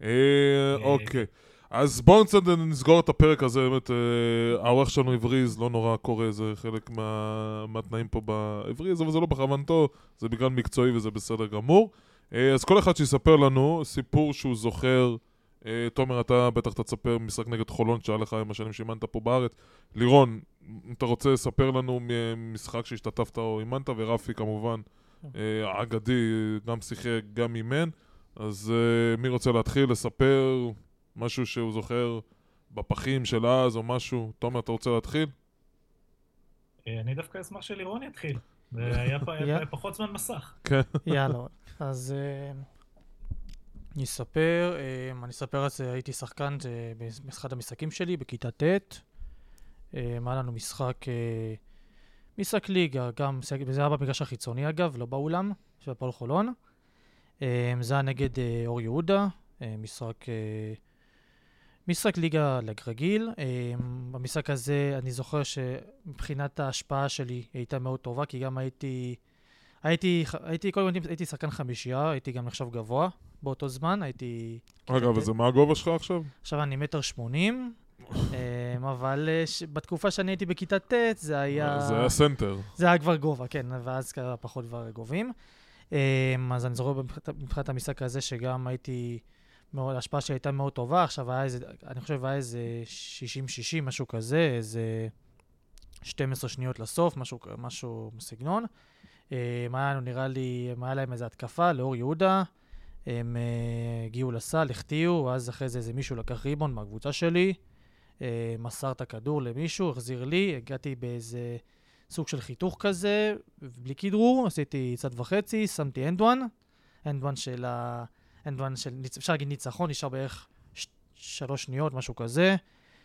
אוקיי. אז בואו נצא נסגור את הפרק הזה, באמת, העורך שלנו עבריז, לא נורא קורה, זה חלק מה, מהתנאים פה בעבריז, אבל זה לא בכוונתו, זה בגלל מקצועי וזה בסדר גמור. אז כל אחד שיספר לנו סיפור שהוא זוכר, תומר, אתה בטח תספר משחק נגד חולון שהיה לך עם השנים שאימנת פה בארץ. לירון, אתה רוצה לספר לנו משחק שהשתתפת או אימנת, ורפי כמובן, אגדי, גם שיחק, גם אימן. אז מי רוצה להתחיל לספר משהו שהוא זוכר בפחים של אז או משהו? תומר, אתה רוצה להתחיל? אני דווקא אשמח שלירון יתחיל. היה פחות זמן מסך. כן. יאללה. אז אני אספר, אני אספר על זה, הייתי שחקן באחד המשחקים שלי בכיתה ט'. היה לנו משחק, משחק ליגה, גם, זה היה במגרש החיצוני אגב, לא באולם, של הפועל חולון. זה היה נגד אור יהודה, משחק... משחק ליגה רגיל. במשחק הזה אני זוכר שמבחינת ההשפעה שלי הייתה מאוד טובה, כי גם הייתי, הייתי, הייתי, קודם הייתי שחקן חמישייה, הייתי גם נחשב גבוה באותו זמן, הייתי... אגב, וזה מה הגובה שלך עכשיו? עכשיו אני מטר שמונים, אבל בתקופה שאני הייתי בכיתה ט' זה היה... זה היה סנטר. זה היה כבר גובה, כן, ואז ככה פחות כבר גובים. אז אני זוכר מבחינת המשחק הזה שגם הייתי... ההשפעה שלי הייתה מאוד טובה, עכשיו היה איזה, אני חושב היה איזה שישים שישים, משהו כזה, איזה שתים עשרה שניות לסוף, משהו, משהו בסגנון. היה לנו, נראה לי, היה להם איזו התקפה לאור יהודה, הם הגיעו לסל, החטיאו, ואז אחרי זה איזה מישהו לקח ריבון מהקבוצה שלי, מסר את הכדור למישהו, החזיר לי, הגעתי באיזה סוג של חיתוך כזה, בלי כדרור, עשיתי צד וחצי, שמתי אנדואן, אנדואן של ה... אין דוון של, אפשר להגיד ניצחון, נשאר בערך ש... שלוש שניות, משהו כזה.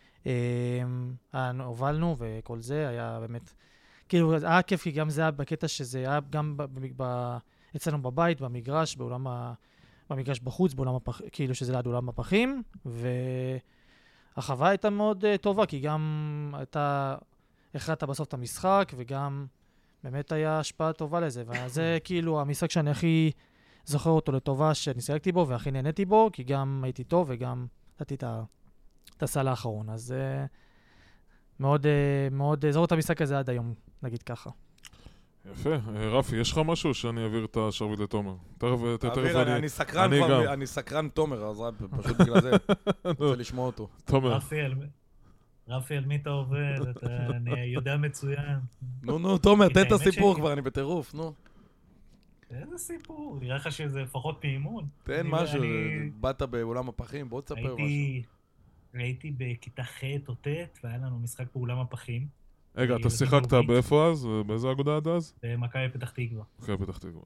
הובלנו וכל זה היה באמת, כאילו היה כיף, כי גם זה היה בקטע שזה היה גם ב... ב... אצלנו בבית, במגרש, בעולם ה... במגרש בחוץ, בעולם הפח... כאילו שזה ליד עולם הפחים, והחוויה הייתה מאוד uh, טובה, כי גם הייתה, החלטת בסוף את המשחק, וגם באמת היה השפעה טובה לזה, וזה כאילו המשחק שאני הכי... זוכר אותו לטובה שאני שיחקתי בו והכי נהניתי בו, כי גם הייתי טוב וגם נתתי את הסל האחרון. אז uh, מאוד, uh, מאוד, זוכר את המשחק הזה עד היום, נגיד ככה. יפה. רפי, יש לך משהו שאני אעביר את השרביט לתומר? תעביר, אני סקרן כבר, אני סקרן תומר, אז פשוט בגלל זה, רוצה לשמוע אותו. תומר. רפי, על מי אתה עובד? אני יודע מצוין. נו, נו, תומר, תן את הסיפור כבר, אני בטירוף, נו. איזה סיפור? נראה לך שזה לפחות מאימון. תן משהו, באת באולם הפחים, בוא תספר משהו. הייתי בכיתה ח' או ט', והיה לנו משחק באולם הפחים. רגע, אתה שיחקת באיפה אז? באיזה אגודה עד אז? במכבי פתח תקווה. מכבי פתח תקווה.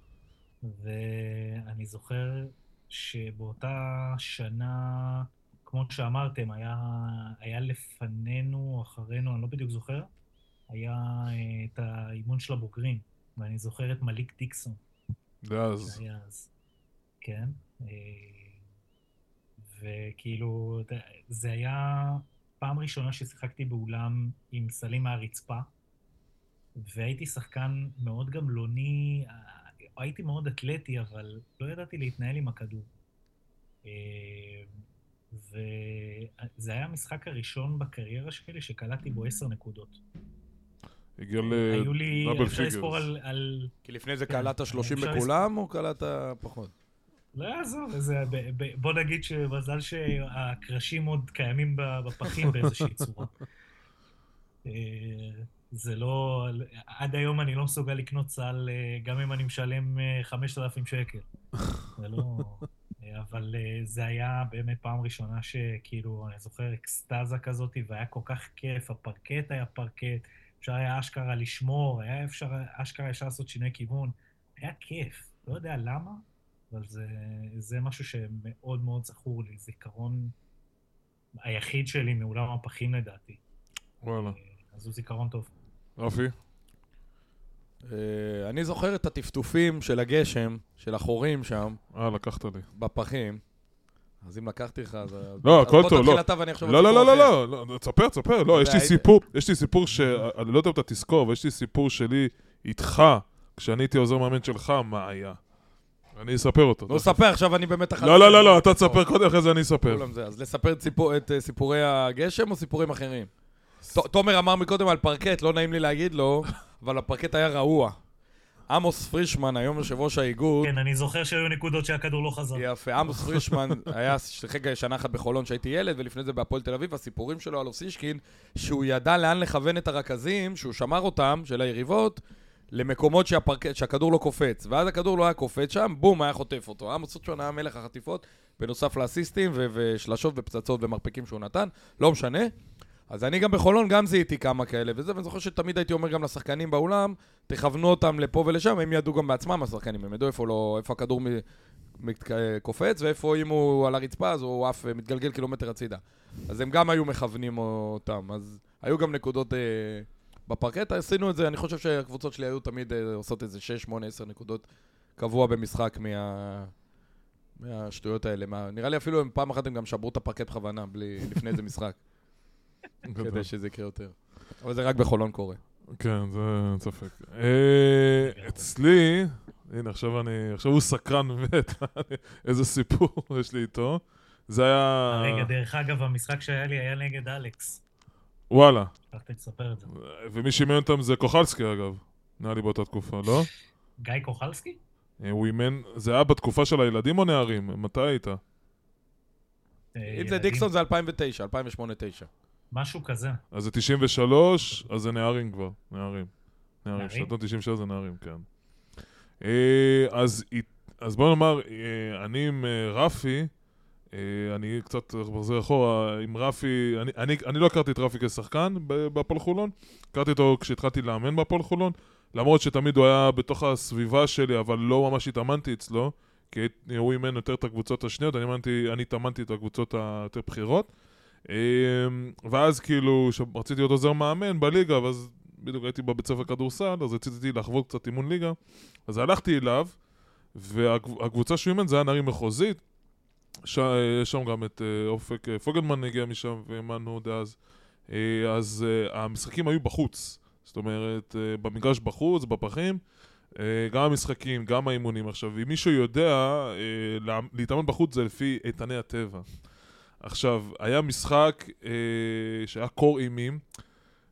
ואני זוכר שבאותה שנה, כמו שאמרתם, היה, היה לפנינו או אחרינו, אני לא בדיוק זוכר, היה את האימון של הבוגרים, ואני זוכר את מליק דיקסון. ואז. שהיה אז. כן. וכאילו, זה היה פעם ראשונה ששיחקתי באולם עם סלים מהרצפה, והייתי שחקן מאוד גמלוני, הייתי מאוד אתלטי, אבל לא ידעתי להתנהל עם הכדור. וזה היה המשחק הראשון בקריירה שלי שקלטתי בו עשר נקודות. הגיע לדאבל פיגרס. כי לפני זה קלטת שלושים בכולם או קלטת פחות? לא יעזור, בוא נגיד שמזל שהקרשים עוד קיימים בפחים באיזושהי צורה. זה לא, עד היום אני לא מסוגל לקנות סל, גם אם אני משלם חמשת אלפים שקל. זה לא, אבל זה היה באמת פעם ראשונה שכאילו, אני זוכר אקסטאזה כזאת, והיה כל כך כיף, הפרקט היה פרקט, אפשר היה אשכרה לשמור, היה אפשר, אשכרה אפשר לעשות שינוי כיוון, היה כיף, לא יודע למה, אבל זה, זה משהו שמאוד מאוד זכור לי, זיכרון היחיד שלי מעולם הפחים לדעתי. וואלה. אז הוא זיכרון טוב. רפי? אני זוכר את הטפטופים של הגשם, של החורים שם. אה, לקחת לי. בפחים. אז אם לקחתי לך, אז... לא, הכל טוב, לא. לא, לא, לא, לא, לא, תספר, תספר. לא, יש לי סיפור, יש לי סיפור ש... אני לא יודע אם אתה תזכור, אבל יש לי סיפור שלי איתך, כשאני הייתי עוזר מאמן שלך, מה היה. אני אספר אותו. לא אספר, עכשיו אני באמת... לא, לא, לא, לא, אתה תספר קודם, אחרי זה אני אספר. אז לספר את סיפורי הגשם או סיפורים אחרים? תומר אמר מקודם על פרקט, לא נעים לי להגיד לו, אבל הפרקט היה רעוע. עמוס פרישמן, היום יושב ראש האיגוד... כן, אני זוכר שהיו נקודות שהכדור לא חזר. יפה, עמוס פרישמן היה שיחק שנה אחת בחולון שהייתי ילד, ולפני זה בהפועל תל אביב, הסיפורים שלו על אוסישקין, שהוא ידע לאן לכוון את הרכזים, שהוא שמר אותם, של היריבות, למקומות שהפרקט, שהכדור לא קופץ. ואז הכדור לא היה קופץ שם, בום, היה חוטף אותו. עמוס פרישמן היה מלך החטיפות, בנוסף לאסיסטים ו- ושלשות ופצצות ומרפקים שהוא נתן, לא משנה. אז אני גם בחולון גם זיהיתי כמה כאלה, וזה, ואני זוכר שתמיד הייתי אומר גם לשחקנים באולם, תכוונו אותם לפה ולשם, הם ידעו גם בעצמם השחקנים, הם ידעו איפה, לא, איפה הכדור מ, מ, קופץ, ואיפה אם הוא על הרצפה, אז הוא אף מתגלגל קילומטר הצידה. אז הם גם היו מכוונים אותם, אז היו גם נקודות אה, בפרקט, עשינו את זה, אני חושב שהקבוצות שלי היו תמיד אה, עושות איזה שש, שמונה, עשר נקודות קבוע במשחק מה, מהשטויות האלה. מה, נראה לי אפילו הם פעם אחת הם גם שברו את הפרקט בכוונה, בלי, לפני איזה משחק. כדי שזה יקרה יותר. אבל זה רק בחולון קורה. כן, זה ספק. אצלי, הנה, עכשיו אני, עכשיו הוא סקרן באמת, איזה סיפור יש לי איתו. זה היה... רגע, דרך אגב, המשחק שהיה לי היה נגד אלכס. וואלה. שכחתי לספר את זה. ומי שאימן אותם זה קוחלסקי, אגב. נראה לי באותה תקופה, לא? גיא קוחלסקי? הוא אימן, זה היה בתקופה של הילדים או נערים? מתי היית? אם זה דיקסון זה אלפיים ותשע, אלפיים ושמונה תשע. משהו כזה. אז זה תשעים ושלוש, אז זה נערים כבר, נערים. נערים, שנתון תשעים ושלוש זה נערים, כן. אז, אז בוא נאמר, אני עם רפי, אני קצת בחזר אחורה, עם רפי, אני, אני, אני לא הכרתי את רפי כשחקן בהפועל חולון, הכרתי אותו כשהתחלתי לאמן בהפועל חולון, למרות שתמיד הוא היה בתוך הסביבה שלי, אבל לא ממש התאמנתי אצלו, כי הוא אימן יותר את הקבוצות השניות, אני, אימנתי, אני התאמנתי את הקבוצות היותר בחירות, ואז כאילו רציתי להיות עוזר מאמן בליגה, ואז בדיוק הייתי בבית ספר כדורסל, אז רציתי לחוות קצת אימון ליגה, אז הלכתי אליו, והקבוצה שהוא אימן זה היה נערים מחוזית, יש שם גם את אופק פוגלמן הגיע משם ואימנו דאז, אז המשחקים היו בחוץ, זאת אומרת במגרש בחוץ, בפחים, גם המשחקים, גם האימונים. עכשיו, אם מישהו יודע להתאמן בחוץ זה לפי איתני הטבע. עכשיו, היה משחק אה, שהיה קור אימים,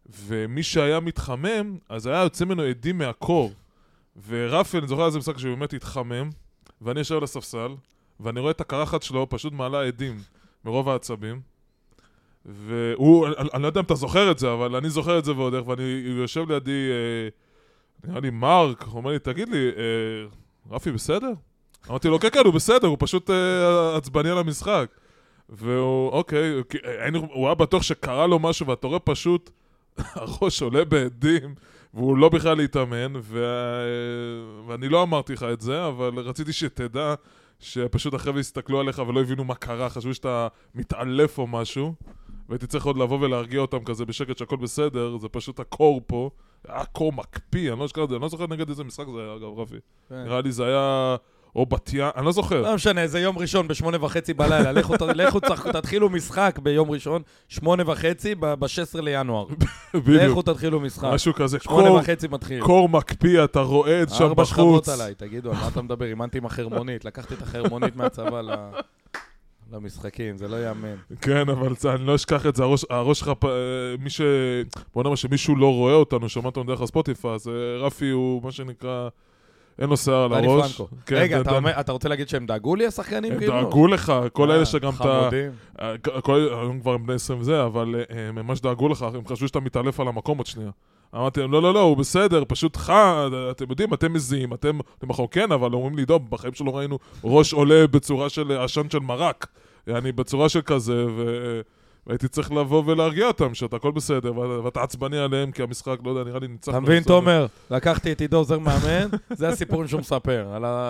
ומי שהיה מתחמם, אז היה יוצא ממנו עדים מהקור. ורפי, אני זוכר איזה משחק שהוא באמת התחמם, ואני יושב על הספסל, ואני רואה את הקרחת שלו, פשוט מעלה עדים מרוב העצבים. והוא, אני, אני לא יודע אם אתה זוכר את זה, אבל אני זוכר את זה ועוד איך, ואני יושב לידי, אה, נראה לי מרק, הוא אומר לי, תגיד לי, אה, רפי בסדר? אמרתי לו, כן, כן, הוא בסדר, הוא פשוט אה, עצבני על המשחק. והוא, אוקיי, אין, הוא היה בטוח שקרה לו משהו, ואתה רואה פשוט, הראש עולה בעדים, והוא לא בכלל להתאמן, ו... ואני לא אמרתי לך את זה, אבל רציתי שתדע שפשוט אחרי והסתכלו עליך ולא הבינו מה קרה, חשבו שאתה מתעלף או משהו, והייתי צריך עוד לבוא ולהרגיע אותם כזה בשקט שהכל בסדר, זה פשוט הקור פה, היה קור מקפיא, אני לא זוכר, אני לא זוכר נגד איזה משחק זה היה, אגב, רפי. נראה לי זה היה... או בתיה, אני לא זוכר. לא משנה, זה יום ראשון בשמונה וחצי בלילה, לכו תתחילו משחק ביום ראשון, שמונה וחצי, ב-שישה עשר לינואר. לכו תתחילו משחק. משהו כזה, שמונה וחצי מתחיל. קור מקפיא, אתה רועד שם בחוץ. ארבע שכבות עליי, תגידו, על מה אתה מדבר? אימנתי עם החרמונית, לקחתי את החרמונית מהצבא למשחקים, זה לא יאמן. כן, אבל אני לא אשכח את זה, הראש שלך, מי ש... בוא נאמר שמישהו לא רואה אותנו, שמע אותנו דרך הספוטיפיי, אז רפי הוא מה שנקרא... אין לו שיער על הראש. רגע, אתה רוצה להגיד שהם דאגו לי, השחקנים? הם דאגו לך, כל אלה שגם אתה... חמודים. הם כבר בני עשרים וזה, אבל הם ממש דאגו לך, הם חשבו שאתה מתעלף על המקום עוד שנייה. אמרתי להם, לא, לא, לא, הוא בסדר, פשוט חד, אתם יודעים, אתם מזיעים, אתם מחור כן, אבל אומרים לי, דוב, בחיים שלו ראינו ראש עולה בצורה של עשן של מרק. אני בצורה של כזה, ו... והייתי צריך לבוא ולהרגיע אותם שאתה הכל בסדר, ואתה עצבני עליהם כי המשחק, לא יודע, נראה לי ניצחנו. אתה מבין, תומר? לקחתי את עידו עוזר מאמן, זה הסיפורים שהוא מספר,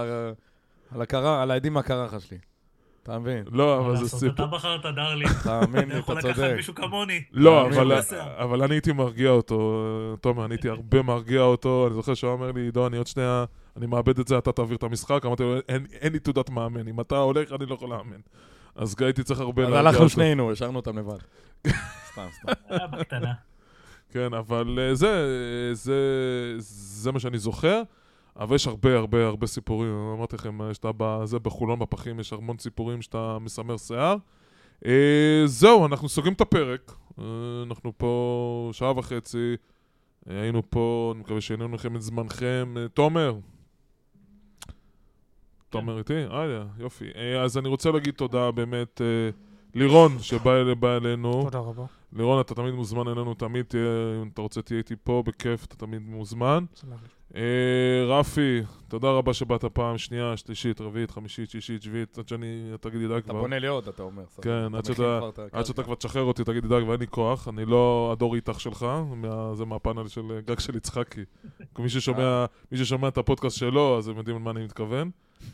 על העדים מהקרחה שלי. אתה מבין? לא, אבל זה סיפור... אתה בחרת דרלי. תאמין לי, אתה אתה יכול צודק. לקחת מישהו כמוני. לא, אבל אני הייתי מרגיע אותו, תומר, אני הייתי הרבה מרגיע אותו, אני זוכר שהוא אומר לי, עידו, אני עוד שנייה, אני מאבד את זה, אתה תעביר את המשחק, אמרתי לו, אין לי תעודת מאמן, אם אתה הולך, אני לא יכול לאמן. אז הייתי צריך הרבה להרגיע אותו. אז הלכנו שנינו, השארנו אותם לבד. סתם, סתם. היה בקטנה. כן, אבל זה, זה, זה מה שאני זוכר, אבל יש הרבה, הרבה, הרבה סיפורים. אמרתי לכם, שאתה בזה בחולון בפחים, יש המון סיפורים שאתה מסמר שיער. זהו, אנחנו סוגרים את הפרק. אנחנו פה שעה וחצי, היינו פה, אני מקווה שהיינו לכם את זמנכם. תומר. תומר איתי? אה, יופי. אז אני רוצה להגיד תודה באמת לירון שבא אלינו. תודה רבה. לירון, אתה תמיד מוזמן אלינו, תמיד תהיה, אם אתה רוצה תהיה איתי פה, בכיף, אתה תמיד מוזמן. רפי, תודה רבה שבאת פעם שנייה, שלישית, רביעית, חמישית, שישית, שביעית, עד שאני, תגידי די כבר. אתה בונה לי עוד, אתה אומר. כן, עד שאתה כבר תשחרר אותי, תגידי די, ואין לי כוח, אני לא הדור איתך שלך, זה מהפאנל של גג של יצחקי. מי ששומע את הפודקאסט שלו, אז הם יודעים על מה אני מתכוון.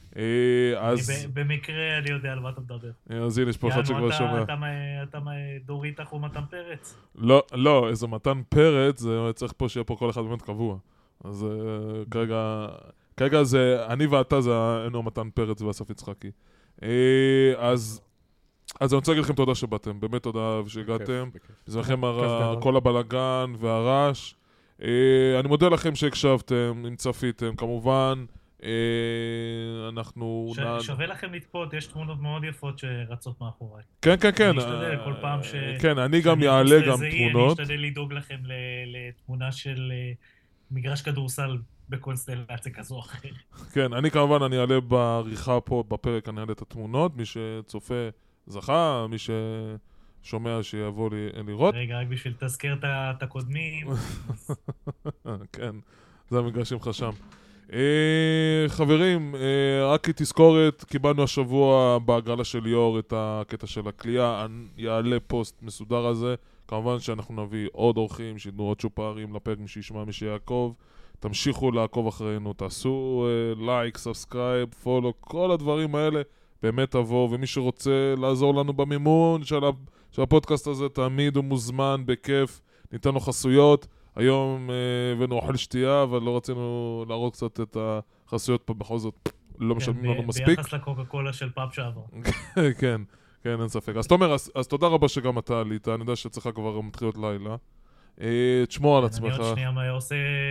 במקרה אני יודע על מה אתה מדבר. אז הנה, יש פה אחד שכבר שומע. אתה דור איתך או מתן פרץ? לא, לא, איזה מתן פרץ, זה צריך פה שיהיה פה כל אחד באמת קבוע. אז כרגע, כרגע זה, אני ואתה זה אינו מתן פרץ ואסף יצחקי. אז, אז אני רוצה להגיד לכם תודה שבאתם, באמת תודה שהגעתם. זה לכם כל הבלגן והרעש. אני מודה לכם שהקשבתם, אם צפיתם, כמובן. אנחנו... שווה לכם לצפות, יש תמונות מאוד יפות שרצות מאחוריי. כן, כן, כן. אני אשתדל כל פעם ש... כן, אני גם יעלה גם תמונות. אני אשתדל לדאוג לכם לתמונה של מגרש כדורסל בקונסטלציה כזו או אחרת. כן, אני כמובן, אני אעלה בעריכה פה בפרק, אני אעלה את התמונות, מי שצופה זכה, מי ששומע שיבוא לראות. רגע, רק בשביל תזכר את הקודמים. כן, זה המגרשים לך שם. Uh, חברים, uh, רק תזכורת, קיבלנו השבוע בהגרלה של ליאור את הקטע של הקליעה, יעלה פוסט מסודר הזה, כמובן שאנחנו נביא עוד אורחים, שיתנו עוד שופרים לפרק, מי שישמע, מי שיעקוב, תמשיכו לעקוב אחרינו, תעשו לייק, סאבסקרייב, פולו, כל הדברים האלה באמת תבואו, ומי שרוצה לעזור לנו במימון של, של הפודקאסט הזה, תמיד הוא מוזמן, בכיף, ניתן לו חסויות. היום הבאנו אוכל שתייה, אבל לא רצינו להראות קצת את החסויות פה, בכל זאת לא משלמים לנו מספיק. ביחס לקוקה קולה של פאפ שעבר. כן, כן, אין ספק. אז תומר, אז תודה רבה שגם אתה עלית, אני יודע שצריך כבר מתחילות לילה. תשמור על עצמך. אני עוד שנייה מה עושה...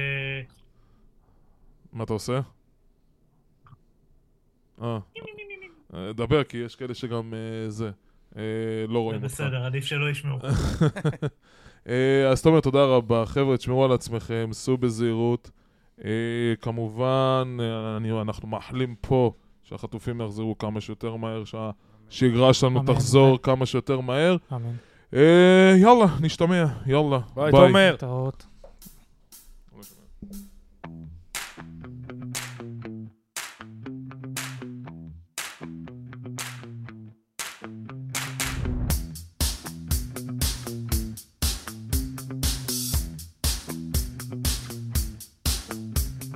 מה אתה עושה? אה. דבר, כי יש כאלה שגם זה. אה, לא רואים אותך. בסדר, עדיף שלא ישמעו. אה, אז תומר, תודה רבה. חבר'ה, תשמרו על עצמכם, סעו בזהירות. אה, כמובן, אה, אני, אנחנו מאחלים פה שהחטופים יחזרו כמה שיותר מהר, שהשגרה שלנו אמן, תחזור אמן. כמה שיותר מהר. אמן. אה, יאללה, נשתמע. יאללה, ביי, תומר. להתראות. ביי.